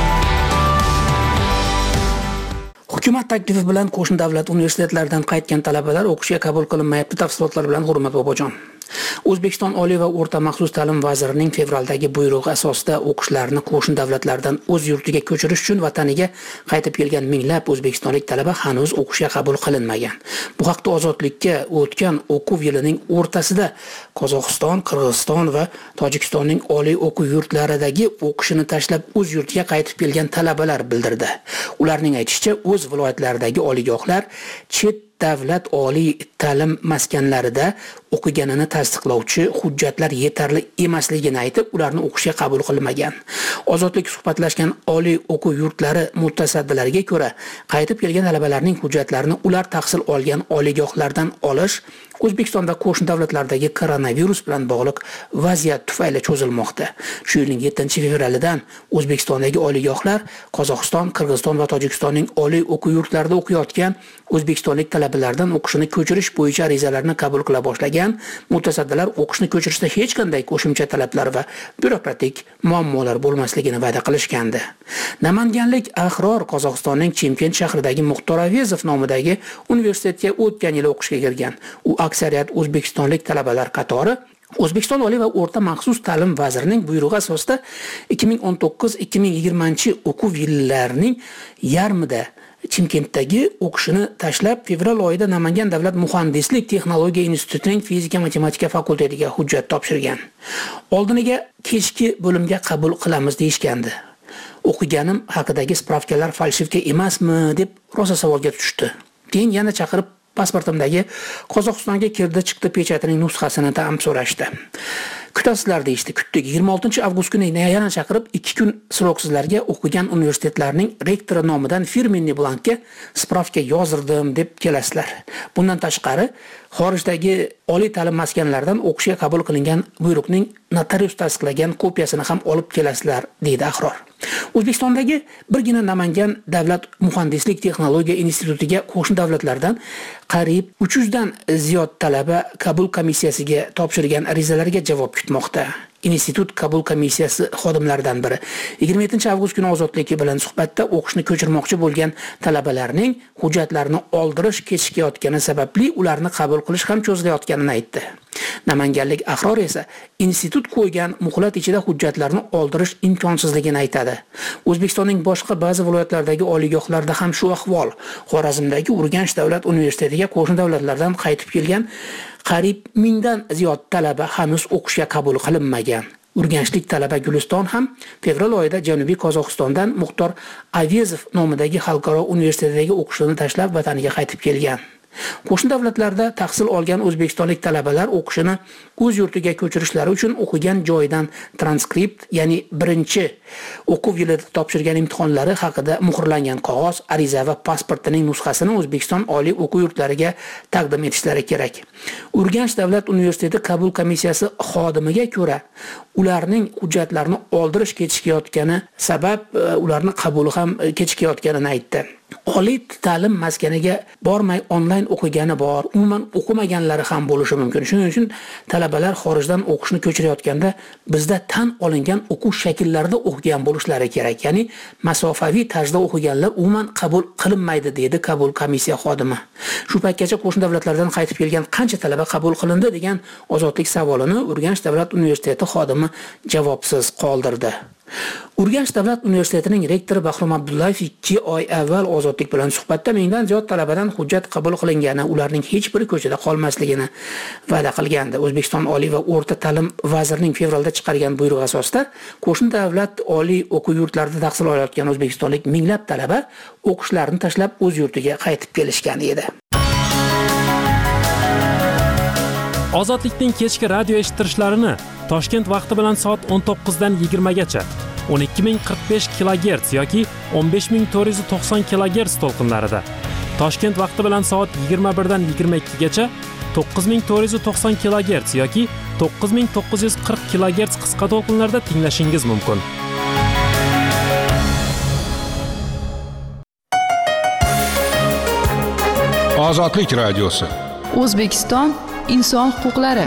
Hukumat taklifi bilan qo'shni davlat universitetlaridan qaytgan talabalar o'qishga qabul qilinmayapti. Tafsilotlar bilan Hurmat Bobojon. O'zbekiston Oliy va o'rta maxsus ta'lim vazirining fevraldagi buyrug'i asosida o'qishlarni qo'shni davlatlardan o'z yurtiga ko'chirish uchun vataniga qaytib kelgan minglab o'zbekistonlik talaba hanuz o'qishga qabul qilinmagan. Bu haqda Ozodlikka o'tgan o'quv yilining o'rtasida Qozog'iston, Qirg'iziston va Tojikistonning oliy o'quv yurtlaridagi o'qishini tashlab o'z yurtiga qaytib kelgan talabalar bildirdi. Ularning aytishicha, o'z viloyatlaridagi oliygohlar chet davlat oliy ta'lim maskanlarida o'qiganini tasdiqlovchi hujjatlar yetarli emasligini aytib, ularni o'qishga qabul qilmagan. Ozodlik suhbatlashgan oliy o'quv yurtlari mutasaddilariga ko'ra, qaytib kelgan talabalarning hujjatlarini ular tahsil olgan oliygohlardan olish O'zbekiston va qo'shni davlatlardagi koronavirus bilan bog'liq vaziyat tufayli cho'zilmoqda. Shu yilning yettinchi fevralidan O'zbekistondagi oliygohlar Qozog'iston, Qirg'iziston va Tojikistonning oliy o'quv yurtlarida o'qiyotgan o'zbekistonlik talabalardan o'qishni ko'chirish bo'yicha arizalarni qabul qila boshlagan. Mutasaddilar o'qishni ko'chirishda hech qanday qo'shimcha talablar va byurokratik muammolar bo'lmasligini va'da qilishgandi. Namanganlik Ahror Qozog'istonning Chimkent shahridagi Muxtor Avezov nomidagi universitetga o'tgan yil o'qishga kirgan. U aksariyat o'zbekistonlik talabalar qatori O'zbekiston Oliy va o'rta maxsus ta'lim vazirining buyrug'i asosida ikki ming o'n to'qqiz ikki ming yigirmanchi o'quv yillarining yarmida Chimkentdagi o'qishini tashlab, fevral oyida Namangan davlat muhandislik texnologiya institutining fizika matematika fakultetiga hujjat topshirgan. Oldiniga kechki bo'limga qabul qilamiz deyishgandi. O'qiganim haqidagi spravkalar falsifka emasmi deb rosa savolga tushdi. Keyin yana chaqirib pasportimdagi Qozog'istonga kirdi chiqdi pechatining nusxasini ham so'rashdi. Kutasizlar deyishdi. Kutdik. yigirma oltinchi avgust kuni yana chaqirib ikki kun sroksizlarga o'qigan universitetlarning rektori nomidan firmenniy blankka spravka yozdirdim deb kelasizlar. Bundan tashqari, xorijdagi oliy ta'lim maskanlaridan o'qishga qabul qilingan buyruqning notarius tasdiqlagan kopiyasini ham olib kelasizlar, deydi Ahror. O'zbekistondagi birgina Namangan davlat muhandislik texnologiya institutiga qo'shni davlatlardan qariyb uch yuz dan ziyod talaba qabul komissiyasiga topshirgan arizalarga javob kutmoqda. Institut qabul komissiyasi xodimlaridan biri yigirma yettinchi avgust kuni Ozodlik bilan suhbatda o'qishni ko'chirmoqchi bo'lgan talabalarning hujjatlarini oldirish kechikayotgani sababli ularni qabul qilish ham cho'zilayotganini aytdi. Namanganlik Ahror esa institut qo'ygan muhlat ichida hujjatlarni oldirish imkonsizligini aytadi. O'zbekistonning boshqa ba'zi viloyatlaridagi oliygohlarda ham shu ahvol. Xorazmdagi Urganch davlat universitetiga qo'shni davlatlardan qaytib kelgan qariyb mingdan ziyod talaba hanuz o'qishga qabul qilinmagan. Urganchlik talaba Guliston ham fevral oyida Janubiy Qozog'istondan Muxtor Avezov nomidagi xalqaro universitetdagi o'qishini tashlab vataniga qaytib kelgan. Qo'shni davlatlarda tahsil olgan o'zbekistonlik talabalar o'qishini o'z yurtiga ko'chirishlari uchun o'qigan joyidan transkript, ya'ni birinchi o'quv yilida topshirgan imtihonlari haqida muhrlangan qog'oz, ariza va pasportining nusxasini O'zbekiston oliy o'quv yurtlariga taqdim etishlari kerak. Urganch davlat universiteti qabul komissiyasi xodimiga ko'ra, ularning hujjatlarini oldirish kechikayotgani sabab ularning qabuli ham kechikayotganini aytdi. Oliy ta'lim maskaniga bormay onlayn o'qigani bor, umuman o'qimaganlari ham bo'lishi mumkin. Shuning uchun talabalar xorijdan o'qishni ko'chirayotganda bizda tan olingan o'quv shakllarida o'qigan bo'lishlari kerak. Ya'ni masofaviy tarzda o'qiganlar umuman qabul qilinmaydi, dedi qabul komissiya xodimi. Shu paytgacha qo'shni davlatlardan qaytib kelgan qancha talaba qabul qilindi degan Ozodlik savolini Urganch davlat universiteti xodimi javobsiz qoldirdi. Urganch davlat universitetining rektori Bahrom Abdullayev ikki oy avval Ozodlik bilan suhbatda mingdan ziyod talabadan hujjat qabul qilingani, ularning hech biri ko'chada qolmasligini va'da qilgandi. O'zbekiston Oliy va o'rta ta'lim vazirining fevralda chiqargan buyrug'i asosida qo'shni davlat oliy o'quv yurtlarida tahsil olayotgan o'zbekistonlik minglab talaba o'qishlarini tashlab o'z yurtiga qaytib kelishgan edi. Ozodlikning kechki radio eshittirishlarini Toshkent vaqti bilan soat o'n to'qqiz dan yigirma gacha o'n ikki ming qirq besh kilogerts yoki o'n besh ming to'rt yuz to'qson kilogerts to'lqinlarida, Toshkent vaqti bilan soat yigirma bir dan yigirma ikki gacha to'qqiz ming to'rt yuz to'qson kilogerts yoki to'qqiz ming to'qqiz yuz qirq kilogerts qisqa to'lqinlarda tinglashingiz mumkin. Ozodlik radiosi. O'zbekiston inson huquqlari.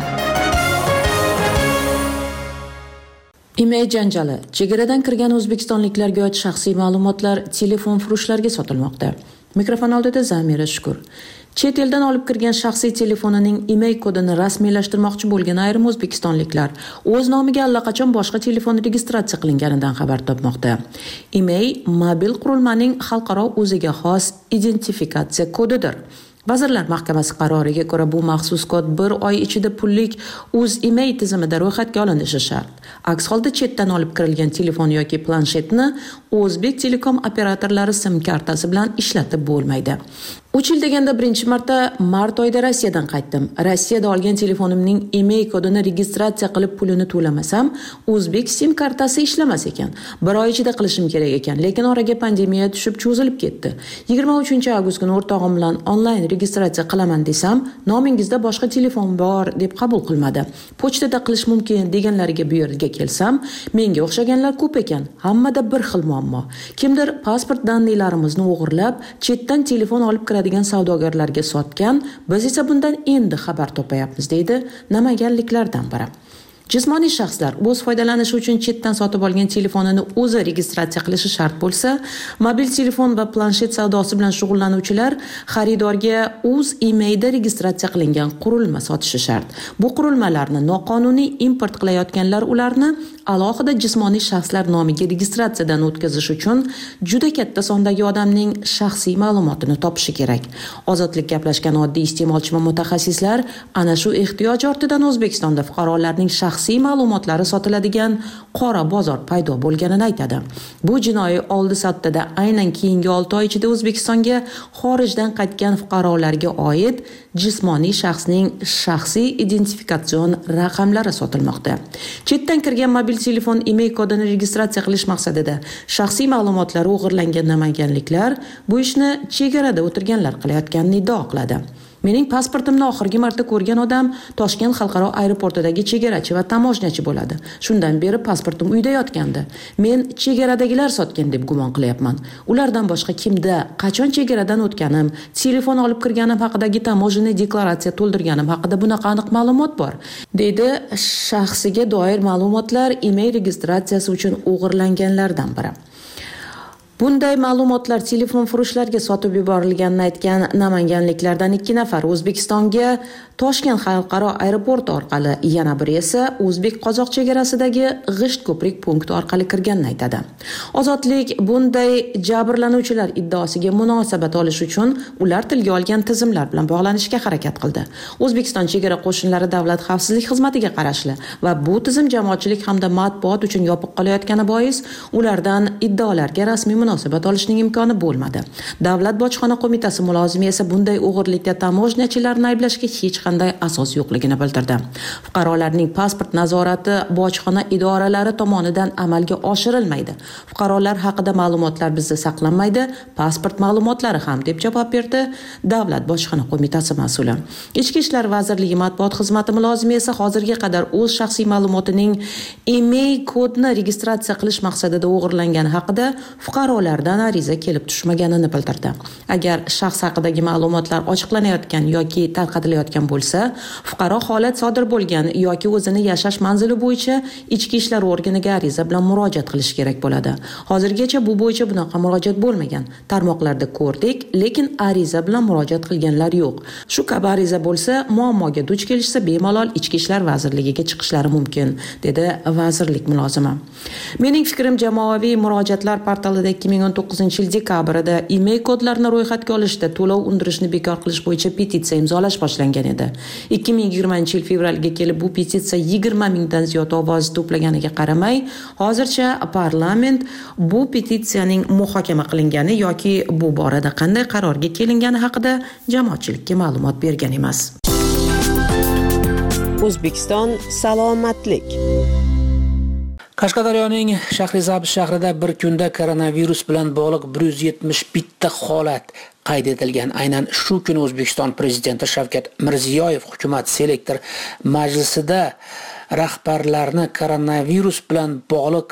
Email janjali. Chegaradan kirgan o'zbekistonliklarga oid shaxsiy ma'lumotlar telefon furushlarga sotilmoqda. Mikrofon oldida Zamira Shukur. Chet eldan olib kirgan shaxsiy telefonining email kodini rasmiylashtirmoqchi bo'lgan ayrim o'zbekistonliklar o'z nomiga allaqachon boshqa telefon registratsiya qilinganidan xabar topmoqda. Email mobil qurilmaning xalqaro o'ziga xos identifikatsiya kodidir. Vazirlar Mahkamasi qaroriga ko'ra bu maxsus kod bir oy ichida pullik o'z email tizimida ro'yxatga olinishi shart. Aks holda chetdan olib kirilgan telefon yoki planshetni O'zbek Telekom operatorlari sim kartasi bilan ishlatib bo'lmaydi. uch yil deganda birinchi marta mart oyida Rossiyadan qaytdim. Rossiyada olgan telefonimning email kodini registratsiya qilib pulini to'lamasam, O'zbek sim kartasi ishlamas ekan. Bir oy ichida qilishim kerak ekan, lekin oraga pandemiya tushib cho'zilib ketdi. yigirma uchinchi avgust kuni o'rtog'im bilan onlayn registratsiya qilaman desam, nomingizda boshqa telefon bor deb qabul qilmadi. Pochtada qilish mumkin deganlariga bu yerga kelsam, menga o'xshaganlar ko'p ekan. Hammada bir xil muammo. Kimdir pasport danlilarimizni o'g'irlab, chetdan telefon olib kiradigan savdogarlarga sotgan, biz esa bundan endi xabar topayapmiz, deydi namanganliklardan biri. Jismoniy shaxslar o'z foydalanishi uchun chetdan sotib olgan telefonini o'zi registratsiya qilishi shart bo'lsa, mobil telefon va planshet savdosi bilan shug'ullanuvchilar xaridorga o'z emailda registratsiya qilingan qurilma sotishi shart. Bu qurilmalarni noqonuniy import qilayotganlar ularni alohida jismoniy shaxslar nomiga registratsiyadan o'tkazish uchun juda katta sondagi odamning shaxsiy ma'lumotini topishi kerak. Ozodlik gaplashgan oddiy iste'molchi va mutaxassislar ana shu ehtiyoj ortidan O'zbekistonda fuqarolarning shaxsiy shaxsiy ma'lumotlari sotiladigan qora bozor paydo bo'lganini aytadi. Bu jinoiy oldi sottada aynan keyingi olti oy ichida O'zbekistonga xorijdan qaytgan fuqarolarga oid jismoniy shaxsning shaxsiy identifikatsion raqamlari sotilmoqda. Chetdan kirgan mobil telefon email kodini registratsiya qilish maqsadida shaxsiy ma'lumotlari o'g'irlangan namanganliklar bu ishni chegarada o'tirganlar qilayotganini iddao qiladi. Mening pasportimni oxirgi marta ko'rgan odam Toshkent xalqaro aeroportidagi chegarachi va tamojnachi bo'ladi. Shundan beri pasportim uyda yotgandi. Men chegaradagilar sotgan deb gumon qilyapman. Ulardan boshqa kimda, qachon chegaradan o'tganim, telefon olib kirganim haqidagi tamojniy deklaratsiya to'ldirganim haqida bunaqa aniq ma'lumot bor, deydi shaxsiga doir ma'lumotlar email registratsiyasi uchun o'g'irlanganlardan biri. Bunday ma'lumotlar telefon furushlarga sotib yuborilganini aytgan namanganliklardan ikki nafar O'zbekistonga Toshkent xalqaro aeroporti orqali, yana biri esa O'zbek-Qozoq chegarasidagi G'isht ko'prik punkti orqali kirganini aytadi. Ozodlik bunday jabrlanuvchilar iddaosiga munosabat olish uchun ular tilga olgan tizimlar bilan bog'lanishga harakat qildi. O'zbekiston chegara qo'shinlari davlat xavfsizlik xizmatiga qarashli va bu tizim jamoatchilik hamda matbuot uchun yopiq qolayotgani bois ulardan iddaolarga rasmiy munosabat olishning imkoni bo'lmadi. Davlat bojxona qo'mitasi mulozimi esa bunday o'g'irlikda tamojnachilarni ayblashga hech qanday asos yo'qligini bildirdi. Fuqarolarning pasport nazorati bojxona idoralari tomonidan amalga oshirilmaydi. Fuqarolar haqida ma'lumotlar bizda saqlanmaydi, pasport ma'lumotlari ham, deb javob berdi Davlat bojxona qo'mitasi mas'uli. Ichki ishlar vazirligi matbuot xizmati mulozimi esa hozirga qadar o'z shaxsiy ma'lumotining email kodini registratsiya qilish maqsadida o'g'irlangani haqida fuqarolardan ariza kelib tushmaganini bildirdi. Agar shaxs haqidagi ma'lumotlar ochiqlanayotgan yoki tarqatilayotgan bo'lsa, fuqaro holat sodir bo'lgan yoki o'zini yashash manzili bo'yicha ichki ishlar organiga ariza bilan murojaat qilish kerak bo'ladi. Hozirgacha bu bo'yicha bunaqa murojaat bo'lmagan. Tarmoqlarda ko'rdik, lekin ariza bilan murojaat qilganlar yo'q. Shu kabi ariza bo'lsa, muammoga duch kelishsa bemalol ichki ishlar vazirligiga chiqishlari mumkin, dedi vazirlik mulozimi. Mening fikrim, jamoaviy murojaatlar portalida ikki ming o'n to'qqizinchi yil dekabrida email kodlarini ro'yxatga olishda to'lov undirishni bekor qilish bo'yicha petitsiya imzolash boshlangan edi. ikki ming yigirmanchi yil fevralga kelib bu petitsiya yigirma mingdan ziyod ovoz to'plaganiga qaramay, hozircha parlament bu petitsiyaning muhokama qilingani yoki bu borada qanday qarorga kelingani haqida jamoatchilikka ma'lumot bergan emas. O'zbekiston salomatlik. Qashqadaryoning Shahrisabz shahrida bir kunda koronavirus bilan bog'liq bir yuz yetmish bitta holat qayd etilgan. Aynan shu kuni O'zbekiston prezidenti Shavkat Mirziyoyev hukumat selektor majlisida rahbarlarni koronavirus bilan bog'liq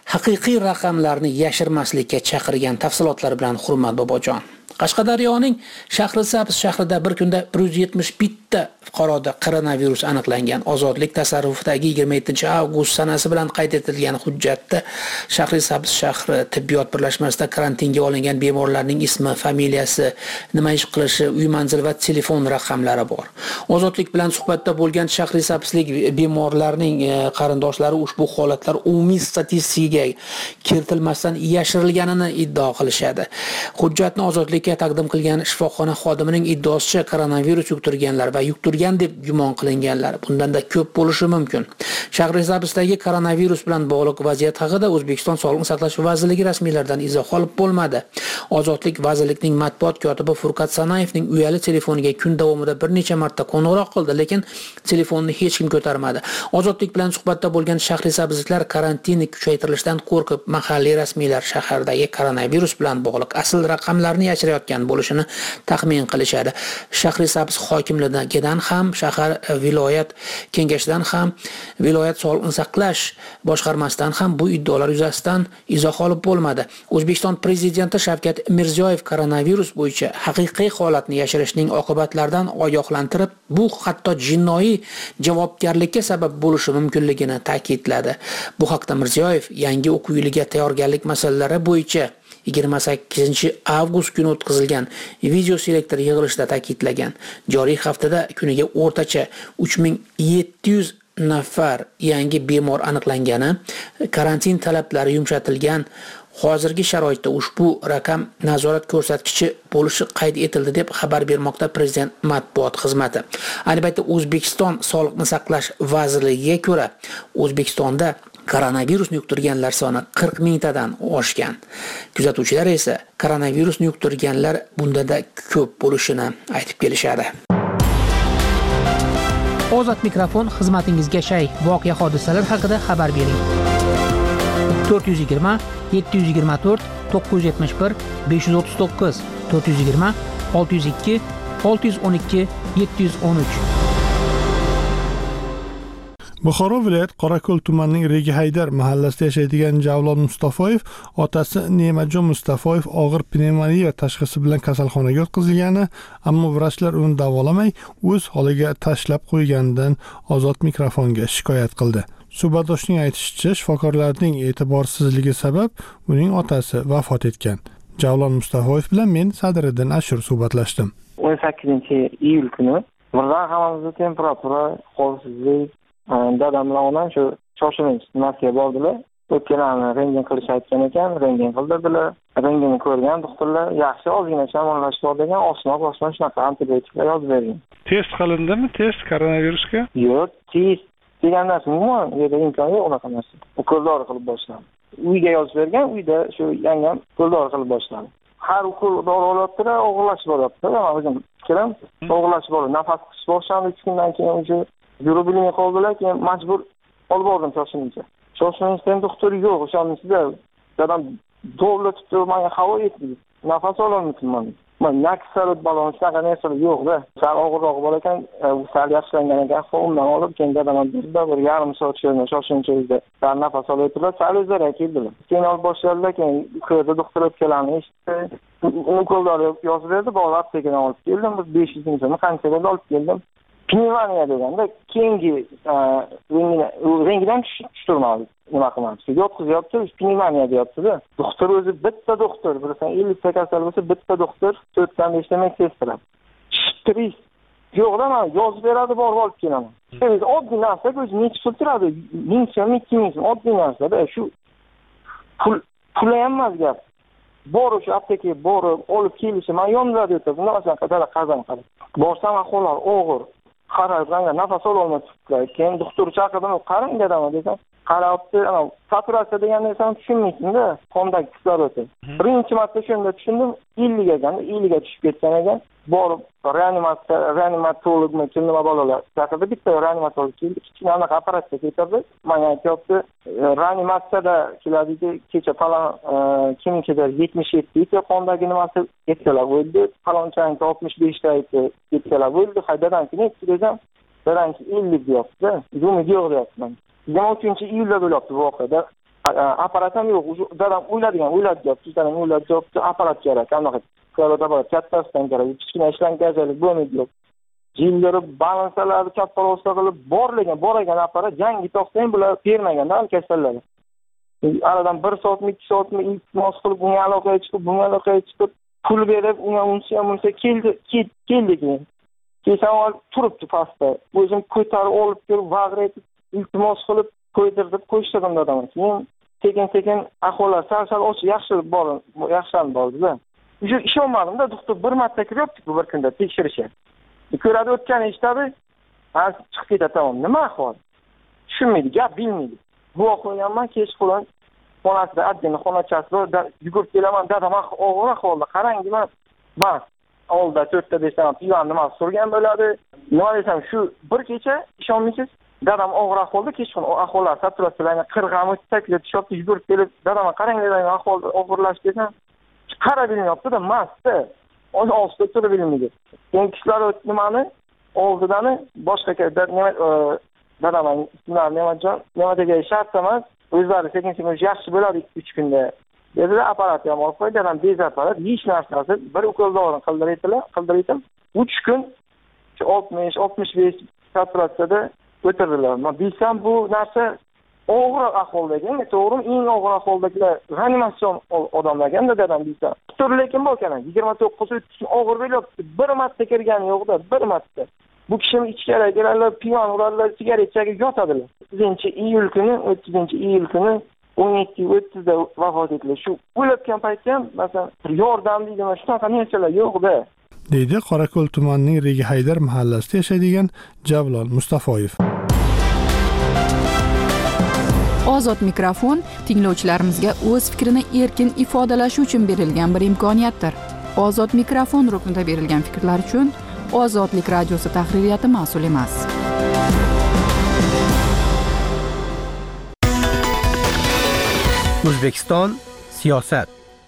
haqiqiy raqamlarni yashirmaslikka chaqirgan tafsilotlar bilan Hurmat Bobojon. Qashqadaryoning Shahrisabz shahrida bir kunda bir yuz yetmish bitta fuqaroda koronavirus aniqlangan. Ozodlik tasarrufidagi yigirma yettinchi avgust sanasi bilan qayd etilgan hujjatda Shahrisabz shahri tibbiyot birlashmasida karantinga olingan bemorlarning ismi, familiyasi, nima ish qilishi, uy manzili va telefon raqamlari bor. Ozodlik bilan suhbatda bo'lgan Shahrisabzlik bemorlarning qarindoshlari ushbu holatlar umumiy statistikaga kiritilmasdan yashirilganini iddao qilishadi. Hujjatni Ozodlik taqdim qilgan shifoxona xodimining iddaosicha koronavirus yuqtirganlar va yuqtirgan deb gumon qilinganlar bundan-da ko'p bo'lishi mumkin. Shahrisabzdagi koronavirus bilan bog'liq vaziyat haqida O'zbekiston Sog'liqni saqlash vazirligi rasmiylaridan izoh olib bo'lmadi. Ozodlik vazirlikning matbuot kotibi Furqat Sanayevning uyali telefoniga kun davomida bir necha marta qo'ng'iroq qildi, lekin telefonni hech kim ko'tarmadi. Ozodlik bilan suhbatda bo'lgan Shahrisabzliklar karantinni kuchaytirilishidan qo'rqib, mahalliy rasmiylar shahardagi koronavirus bilan bog'liq asl raqamlarni yashirayotgan bo'lishini taxmin qilishadi. Shahrisabz hokimligidan ham, shahar viloyat kengashidan ham, viloyat sog'liqni saqlash boshqarmasidan ham bu iddaolar yuzasidan izoh olib bo'lmadi. O'zbekiston prezidenti Shavkat Mirziyoyev koronavirus bo'yicha haqiqiy holatni yashirishning oqibatlaridan ogohlantirib, bu hatto jinoiy javobgarlikka sabab bo'lishi mumkinligini ta'kidladi. Bu haqda Mirziyoyev yangi o'quv yiliga tayyorgarlik masalalari bo'yicha yigirma sakkizinchi avgust kuni o'tkazilgan video selektor yig'ilishida ta'kidlagan. Joriy haftada kuniga o'rtacha uch ming yetti yuz nafar yangi bemor aniqlangani, karantin talablari yumshatilgan. Hozirgi sharoitda ushbu raqam nazorat ko'rsatkichi bo'lishi qayd etildi deb xabar bermoqda prezident matbuot xizmati. Ayni paytda O'zbekiston Sog'liqni saqlash vazirligiga ko'ra, O'zbekistonda koronavirusni yuqtirganlar soni qirq mingtadan oshgan. Kuzatuvchilar esa koronavirusni yuqtirganlar bundada ko'p bo'lishini aytib kelishadi. Ozod mikrofon xizmatingizga shay. Voqea hodisalar haqida xabar bering. to'rt yuz yigirma yetti yuz yigirma to'rt to'qqiz yuz yetmish bir besh yuz o'ttiz to'qqiz to'rt yuz yigirma olti yuz ikki olti yuz o'n ikki yetti yuz o'n uch. Buxoro viloyat Qorako'l tumanining Regi Haydar mahallasida yashaydigan Javlon Mustafoyev otasi Ne'matjon Mustafoyev og'ir pnevmoniya tashxisi bilan kasalxonaga yotqizilgani, ammo vrachlar uni davolamay o'z holiga tashlab qo'yganidan Ozod mikrofonga shikoyat qildi. Suhbatdoshning aytishicha, shifokorlarning e'tiborsizligi sabab uning otasi vafot etgan. Javlon Mustafoyev bilan men Sadriddin Ashur suhbatlashdim. o'n sakkizinchi iyul kuni birdan hammamizda temperatura, holsizlik, dadam bilan shu shoshilinch narsaga bordilar. O'tganlarni rentgen qilish aytgan ekan, rentgen qildirdilar. Rentgenni ko'rgan doktorlar yaxshi, ozgina shamollash bor degan, osmoq osmoq shunaqa antibiotiklar yozib bergan. Test qilindimi? Test koronavirusga? Yo'q, test degan narsa umuman yerda imkon yo'q unaqa narsa. U ko'ldori qilib boshladi. Uyga yozib bergan, uyda shu yangam ko'ldori qilib boshladi. Har ukol dori olyapti-da, og'irlashib boryapti. Men o'zim fikrim, og'irlashib boryapti. Nafas qilish boshlandi, uch kundan keyin o'sha yurib-bilmay qoldilar, keyin majbur olib bordim shoshilincha. Shoshilinchdan doktor yo'q, o'shanisida dadam dovlatib turib menga havo yetdi. Nafas ololmayman. Men nakisarot balon shunaqa narsalar yo'q-da. Sal og'irroq bor ekan, sal yaxshilangan ekan, undan olib keyin dadam birda bir yarim soat shunday shoshilinchda sal nafas olayotdilar, sal o'zlari keldilar. Keyin olib boshladilar, keyin ko'rdi doktor o'tganlarni eshitdi. Uni qo'ldan yozib berdi, bor aptekadan olib keldim. Biz besh yuz ming so'm qanchaga olib keldim. Pnevmoniya deganda keyingi rengidan tushtirmadi. Nima qilamiz? Yotqizyapti, pnevmoniya deyapti-da. Doktor o'zi bitta doktor, bilasan ellik ta kasal bo'lsa bitta doktor, to'rtdan beshta medsestrlar. Stress yo'q-da, men yozib beradi, borib olib kelaman. Biz oddiy narsa, o'zi necha pul turadi? ming so'm, ikki ming so'm oddiy narsa-da. Shu pul pul ham emas gap. Bor o'sha aptekaga borib, olib kelishi, men yonimda o'tib, bundan qadar qazan qilib. Borsam ahvolar og'ir. Qarayotganda nafas ololmay turibdilar. Keyin doktor chaqirdim, qarang dedim, desam, qarabdi, ana saturatsiya degan narsani tushunmaysiz-da, qondagi kislorodi. Birinchi marta shunda tushundim, ellik ekan, ellik ga tushib ketgan ekan. Borib reanimatsiya, reanimatologmi, nima bolalar chaqirdi, bitta reanimatolog keldi, kichkina anaqa operatsiya ketirdi. Menga aytibdi, reanimatsiyada keladi, kecha falan kimnikidir yetmish yetti ita qondagi nimasi ketsalar bo'ldi, falonchaning oltmish besh ta ita ketsalar bo'ldi, haydadan keyin desam, birinchi ellik deyapti-da, buni yo'q deyapman. yigirma uchinchi iyulda bo'lyapti voqeada. apparat ham yo'q. Dadam o'yladigan, o'yladi gap, sizlarning o'yladi javob, apparat kerak, anaqa. Karavot apparat kattasidan kerak. Kichkina ishlankachilik bo'lmaydi yo'q. Jildirib, balansalarni kattaroqsa qilib borlagan, boragan apparat yangi toqsang bular bermaganda kasallarga. Aradan bir soatmi, ikki soatmi iltimos qilib, bunga aloqaga chiqib, bunga aloqaga chiqib, pul berib, unga uncha ham uncha keldi, keldi keyin. Keyin turibdi pastda. O'zim ko'tarib olib kelib, vag'raytib, iltimos qilib qo'ydirib qo'yishdim dadam. Keyin sekin-sekin ahvollar sal-sal o'sha yaxshilab bordi, yaxshilanib bordi-da. O'sha ishonmadim-da, doktor bir marta kiryapti bu bir kunda tekshirishga. Ko'radi o'tgan eshitadi, ha chiqib ketadi tamom. Nima ahvol? Tushunmaydi, gap bilmaydi. Bu qo'yganman kechqurun xonasida adini xonachasida yugurib kelaman, dadam og'ir ahvolda, qarang deyman. Bas, oldida to'rtta beshta pivani nima surgan bo'ladi. Nima desam, shu bir kecha ishonmaysiz, dadam og'ir ahvolda kechqurun ahvollar saturatsiyalarni qirg'am o'tsaklab tushibdi, yugurib kelib, dadam qarang degan ahvolda og'irlashib desam, qara bilmayapti-da, mastda. Onu olsa turib bilmaydi. Keyin kishilar nimani oldidan boshqa nima dadamning ismlari nimajon, nima degan shart emas, o'zlari sekin-sekin yaxshi bo'ladi ikki uch kunda. Dedilar, apparat ham olib qo'ydi, dadam bez apparat, hech narsasi, bir ukol dorini qildiraydilar, qildiraydim. uch kun oltmish oltmish besh saturatsiyada o'tirdilar. Men bilsam bu narsa og'ir ahvoldagi, to'g'rimi, eng og'ir ahvoldagilar reanimatsion odamlarga dadam bilsam. Tur lekin bu ekan, yigirma to'qqiz o'ttiz og'ir bo'lyapti. Bir marta kirgani yo'q-da, bir marta. Bu kishini ichkari kirarlar, piyon urarlar, sigaret chekib yotadilar. o'ttizinchi iyul kuni, o'ttizinchi iyul kuni o'n ikki o'ttizda vafot etdilar. Shu o'layotgan paytda ham masalan yordam deydimi, shunaqa narsalar yo'q-da. deydi Qorako'l tumanining Regi Haydar mahallasida yashaydigan Javlon Mustafoyev. Ozod mikrofon tinglovchilarimizga o'z fikrini erkin ifodalashi uchun berilgan bir imkoniyatdir. Ozod mikrofon ruknida berilgan fikrlar uchun Ozodlik radiosi tahririyati mas'ul emas. O'zbekiston siyosat.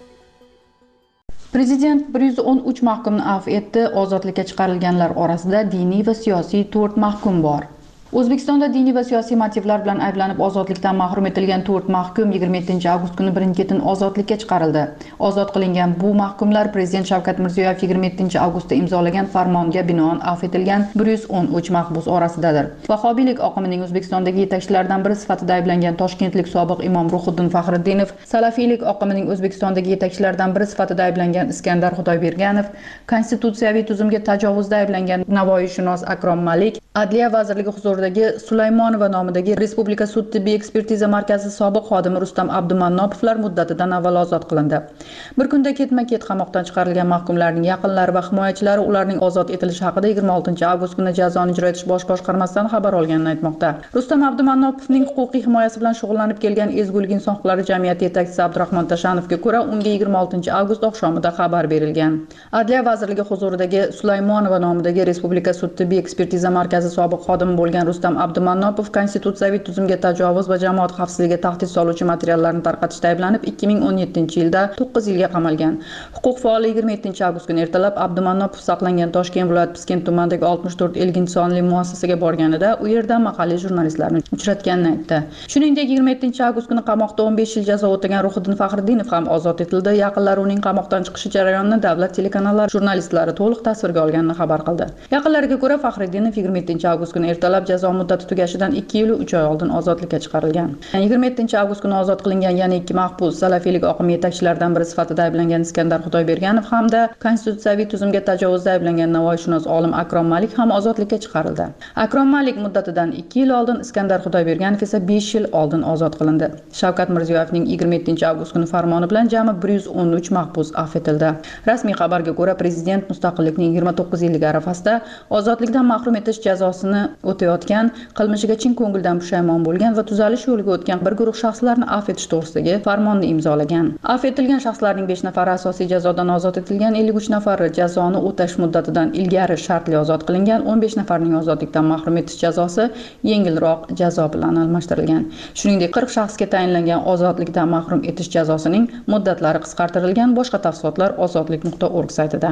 Prezident bir yuz o'n uch mahkumni afv etdi. Ozodlikka chiqarilganlar orasida diniy va siyosiy to'rt mahkum bor. O'zbekistonda diniy va siyosiy motivlar bilan ayblanib ozodlikdan mahrum etilgan to'rt mahkum yigirma yettinchi avgust kuni birin-ketin ozodlikka chiqarildi. Ozod qilingan bu mahkumlar Prezident Shavkat Mirziyoyev yigirma yettinchi avgustda imzolagan farmonga binoan afv etilgan bir yuz o'n uch mahbus orasidadir. Vahobiylik oqimining O'zbekistondagi yetakchilaridan biri sifatida ayblangan toshkentlik sobiq imom Ruhiddin Faxriddinov, salafiylik oqimining O'zbekistondagi yetakchilaridan biri sifatida ayblangan Iskandar Xudoyberganov, konstitutsiyaviy tuzumga tajovuzda ayblangan Navoiyshunos Akrom Malik, Adliya vazirligi huzuridagi Sulaymonova nomidagi Respublika sud tibbiy ekspertiza markazi sobiq xodimi Rustam Abdumannopovlar muddatidan avval ozod qilindi. Bir kunda ketma-ket qamoqdan chiqarilgan mahkumlarning yaqinlari va himoyachilari ularning ozod etilishi haqida yigirma oltinchi avgust kuni jazoni ijro etish bosh boshqarmasidan xabar olganini aytmoqda. Rustam Abdumannopovning huquqiy himoyasi bilan shug'ullanib kelgan Ezgulik inson huquqlari jamiyati yetakchisi Abdurahmon Tashanovga ko'ra, unga yigirma oltinchi avgust oqshomida xabar berilgan. Adliya vazirligi huzuridagi Sulaymonova nomidagi Respublika sud tibbiy ekspertiza markazi sobiq xodimi bo'lgan Rustam Abdumannopov konstitutsiyaviy tuzumga tajovuz va jamoat xavfsizligiga tahdid soluvchi materiallarni tarqatishda ayblanib ikki ming o'n yettinchi yilda to'qqiz yilga qamalgan. Huquq faoli yigirma yettinchi avgust kuni ertalab Abdumannopov saqlangan Toshkent viloyati Piskent tumanidagi oltmish to'rt elginchi sonli muassasaga borganida u yerda mahalliy jurnalistlarni uchratganini aytdi. Shuningdek, yigirma yettinchi avgust kuni qamoqda o'n besh yil jazo o'tagan Ruhiddin Faxriddinov ham ozod etildi. Yaqinlari uning qamoqdan chiqishi jarayonini davlat telekanallari jurnalistlari to'liq tasvirga olganini xabar qildi. Yaqinlariga ko'ra, Faxriddinov yigirma yettinchi avgust kuni ertalab jazo muddati tugashidan ikki yil uch oy oldin ozodlikka chiqarilgan. yigirma yettinchi avgust kuni ozod qilingan yana ikki mahbus salafiylik oqimi yetakchilaridan biri sifatida ayblangan Iskandar Xudoyberganov hamda konstitutsiyaviy tuzumga tajovuzda ayblangan Navoiyshunos olim Akrom Malik ham ozodlikka chiqarildi. Akrom Malik muddatidan ikki yil oldin, Iskandar Xudoyberganov esa besh yil oldin ozod qilindi. Shavkat Mirziyoyevning yigirma yettinchi avgust kuni farmoni bilan jami bir yuz o'n uch mahbus afv etildi. Rasmiy xabarga ko'ra, prezident mustaqillikning yigirma to'qqiz yilligi arafasida ozodlikdan mahrum etish jazosini o'tayotgan, qilmishiga chin ko'ngildan pushaymon bo'lgan va tuzalish yo'liga o'tgan bir guruh shaxslarni afv etish to'g'risidagi farmonni imzolagan. Afv etilgan shaxslarning besh nafari asosiy jazodan ozod etilgan, ellik uch nafari jazoni o'tash muddatidan ilgari shartli ozod qilingan, o'n besh nafarining ozodlikdan mahrum etish jazosi yengilroq jazo bilan almashtirilgan. Shuningdek, qirq shaxsga tayinlangan ozodlikdan mahrum etish jazosining muddatlari qisqartirilgan. Boshqa tafsilotlar ozodlik nuqta org saytida.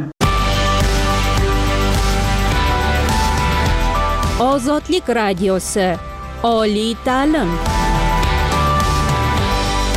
Ozodlik radiosi. Oliy ta'lim.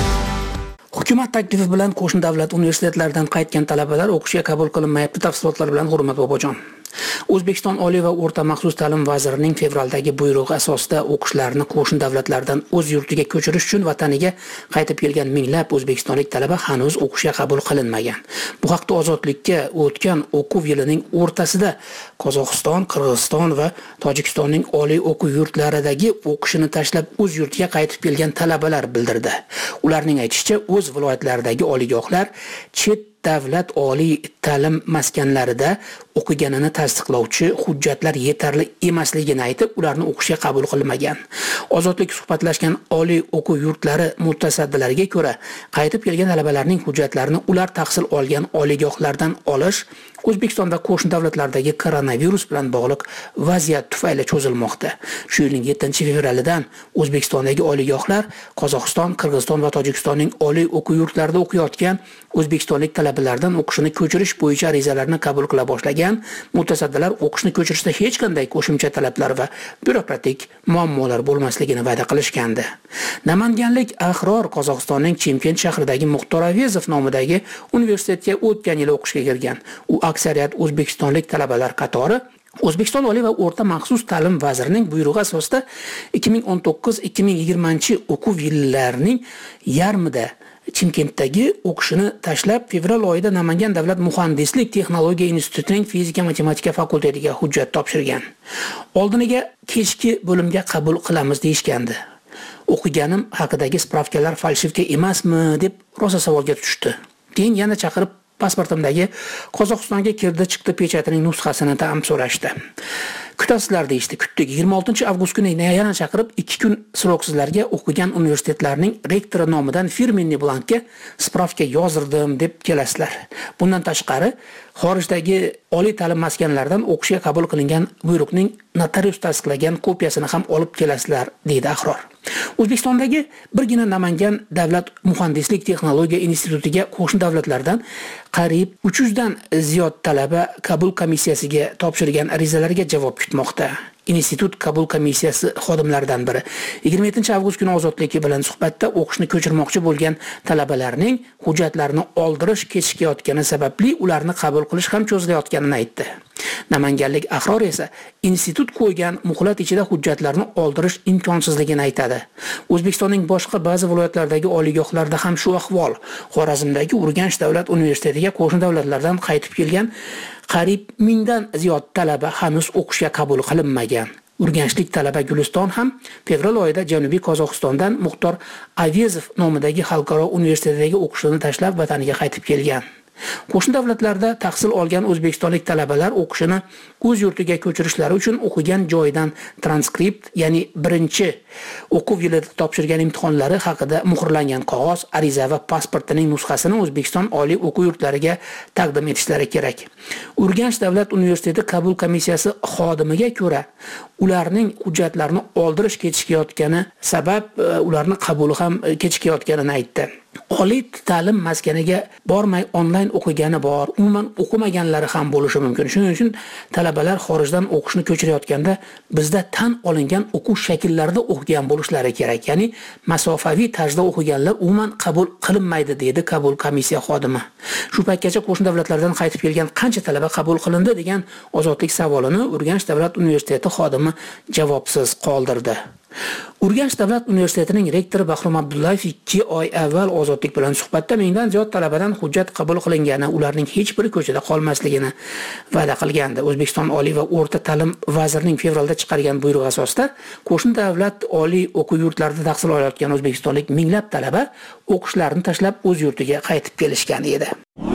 Hukumat taklifi bilan qo'shni davlat universitetlaridan qaytgan talabalar o'qishga qabul qilinmayapti. Tafsilotlar bilan Hurmat Bobojon. O'zbekiston Oliy va o'rta maxsus ta'lim vazirining fevraldagi buyrug'i asosida o'qishlarini qo'shni davlatlardan o'z yurtiga ko'chirish uchun vataniga qaytib kelgan minglab o'zbekistonlik talaba hanuz o'qishga qabul qilinmagan. Bu haqda Ozodlikka o'tgan o'quv yilining o'rtasida Qozog'iston, Qirg'iziston va Tojikistonning oliy o'quv yurtlaridagi o'qishini tashlab o'z yurtiga qaytib kelgan talabalar bildirdi. Ularning aytishicha, o'z viloyatlaridagi oliygohlar chet davlat oliy ta'lim maskanlarida o'qiganini tasdiqlovchi hujjatlar yetarli emasligini aytib, ularni o'qishga qabul qilmagan. Ozodlik suhbatlashgan oliy o'quv yurtlari mutasaddilariga ko'ra, qaytib kelgan talabalarning hujjatlarini ular tahsil olgan oliygohlardan olish O'zbekiston va qo'shni davlatlardagi koronavirus bilan bog'liq vaziyat tufayli cho'zilmoqda. Shu yilning yettinchi fevralidan O'zbekistondagi oliygohlar Qozog'iston, Qirg'iziston va Tojikistonning oliy o'quv yurtlarida o'qiyotgan o'zbekistonlik talabalardan o'qishini ko'chirish bo'yicha arizalarni qabul qila boshlagan. Mutasaddilar o'qishni ko'chirishda hech qanday qo'shimcha talablar va byurokratik muammolar bo'lmasligini va'da qilishgandi. Namanganlik Ahror Qozog'istonning Chimkent shahridagi Muxtor Avezov nomidagi universitetga o'tgan yil o'qishga kirgan. U aksariyat o'zbekistonlik talabalar qatori O'zbekiston Oliy va o'rta maxsus ta'lim vazirining buyrug'i asosida ikki ming o'n to'qqiz ikki ming yigirmanchi o'quv yillarining yarmida Chimkentdagi o'qishini tashlab, fevral oyida Namangan davlat muhandislik texnologiya institutining fizika matematika fakultetiga hujjat topshirgan. Oldiniga kechki bo'limga qabul qilamiz deyishgandi. O'qiganim haqidagi spravkalar falshivka emasmi deb rosa savolga tushdi. Keyin yana chaqirib pasportimdagi Qozog'istonga kirdi chiqdi pechatining nusxasini ham so'rashdi. Kutasizlar deyishdi. Kutdik. yigirma oltinchi avgust kuni yana chaqirib ikki kun sroksizlarga o'qigan universitetlarning rektori nomidan firmenniy blankka spravka yozdirdim deb kelasizlar. Bundan tashqari, xorijdagi oliy ta'lim maskanlaridan o'qishga qabul qilingan buyruqning notarius tasdiqlagan kopiyasini ham olib kelasizlar, deydi Ahror. O'zbekistondagi birgina Namangan davlat muhandislik texnologiya institutiga qo'shni davlatlardan qariyb uch yuz dan ziyod talaba qabul komissiyasiga topshirgan arizalarga javob kutmoqda. Institut qabul komissiyasi xodimlaridan biri yigirma yettinchi avgust kuni Ozodlik bilan suhbatda o'qishni ko'chirmoqchi bo'lgan talabalarning hujjatlarini oldirish kechikayotgani sababli ularni qabul qilish ham cho'zilayotganini aytdi. Namanganlik Ahror esa institut qo'ygan muhlat ichida hujjatlarni oldirish imkonsizligini aytadi. O'zbekistonning boshqa ba'zi viloyatlaridagi oliygohlarda ham shu ahvol. Xorazmdagi Urganch davlat universitetiga qo'shni davlatlardan qaytib kelgan qariyb mingdan ziyod talaba hanuz o'qishga qabul qilinmagan. Urganchlik talaba Guliston ham fevral oyida Janubiy Qozog'istondan Muxtor Avezov nomidagi xalqaro universitetdagi o'qishini tashlab vataniga qaytib kelgan. Qo'shni davlatlarda tahsil olgan o'zbekistonlik talabalar o'qishini o'z yurtiga ko'chirishlari uchun o'qigan joyidan transkript, ya'ni birinchi o'quv yilida topshirgan imtihonlari haqida muhrlangan qog'oz, ariza va pasportining nusxasini O'zbekiston oliy o'quv yurtlariga taqdim etishlari kerak. Urganch davlat universiteti qabul komissiyasi xodimiga ko'ra, ularning hujjatlarini oldirish kechikayotgani sabab ularning qabuli ham kechikayotganini aytdi. Oliy ta'lim maskaniga bormay onlayn o'qigani bor, umuman o'qimaganlari ham bo'lishi mumkin. Shuning uchun talabalar xorijdan o'qishni ko'chirayotganda bizda tan olingan o'quv shakllarida o'qigan bo'lishlari kerak. Ya'ni masofaviy tarzda o'qiganlar umuman qabul qilinmaydi, dedi qabul komissiya xodimi. Shu paytgacha qo'shni davlatlardan qaytib kelgan qancha talaba qabul qilindi degan Ozodlik savolini Urganch davlat universiteti xodimi javobsiz qoldirdi. Urganch davlat universitetining rektori Bahrom Abdullayev ikki oy avval Ozodlik bilan suhbatda mingdan ziyod talabadan hujjat qabul qilingani, ularning hech biri ko'chada qolmasligini va'da qilgandi. O'zbekiston Oliy va o'rta ta'lim vazirining fevralda chiqargan buyrug'i asosida qo'shni davlat oliy o'quv yurtlarida tahsil olayotgan o'zbekistonlik minglab talaba o'qishlarini tashlab o'z yurtiga qaytib kelishgan edi.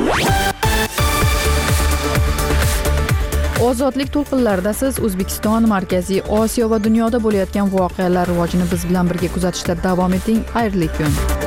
Ozodlik to'lqinlarida siz O'zbekiston, Markaziy Osiyo va dunyoda bo'layotgan voqealar rivojini biz bilan birga kuzatishda davom eting. Xayrli kun.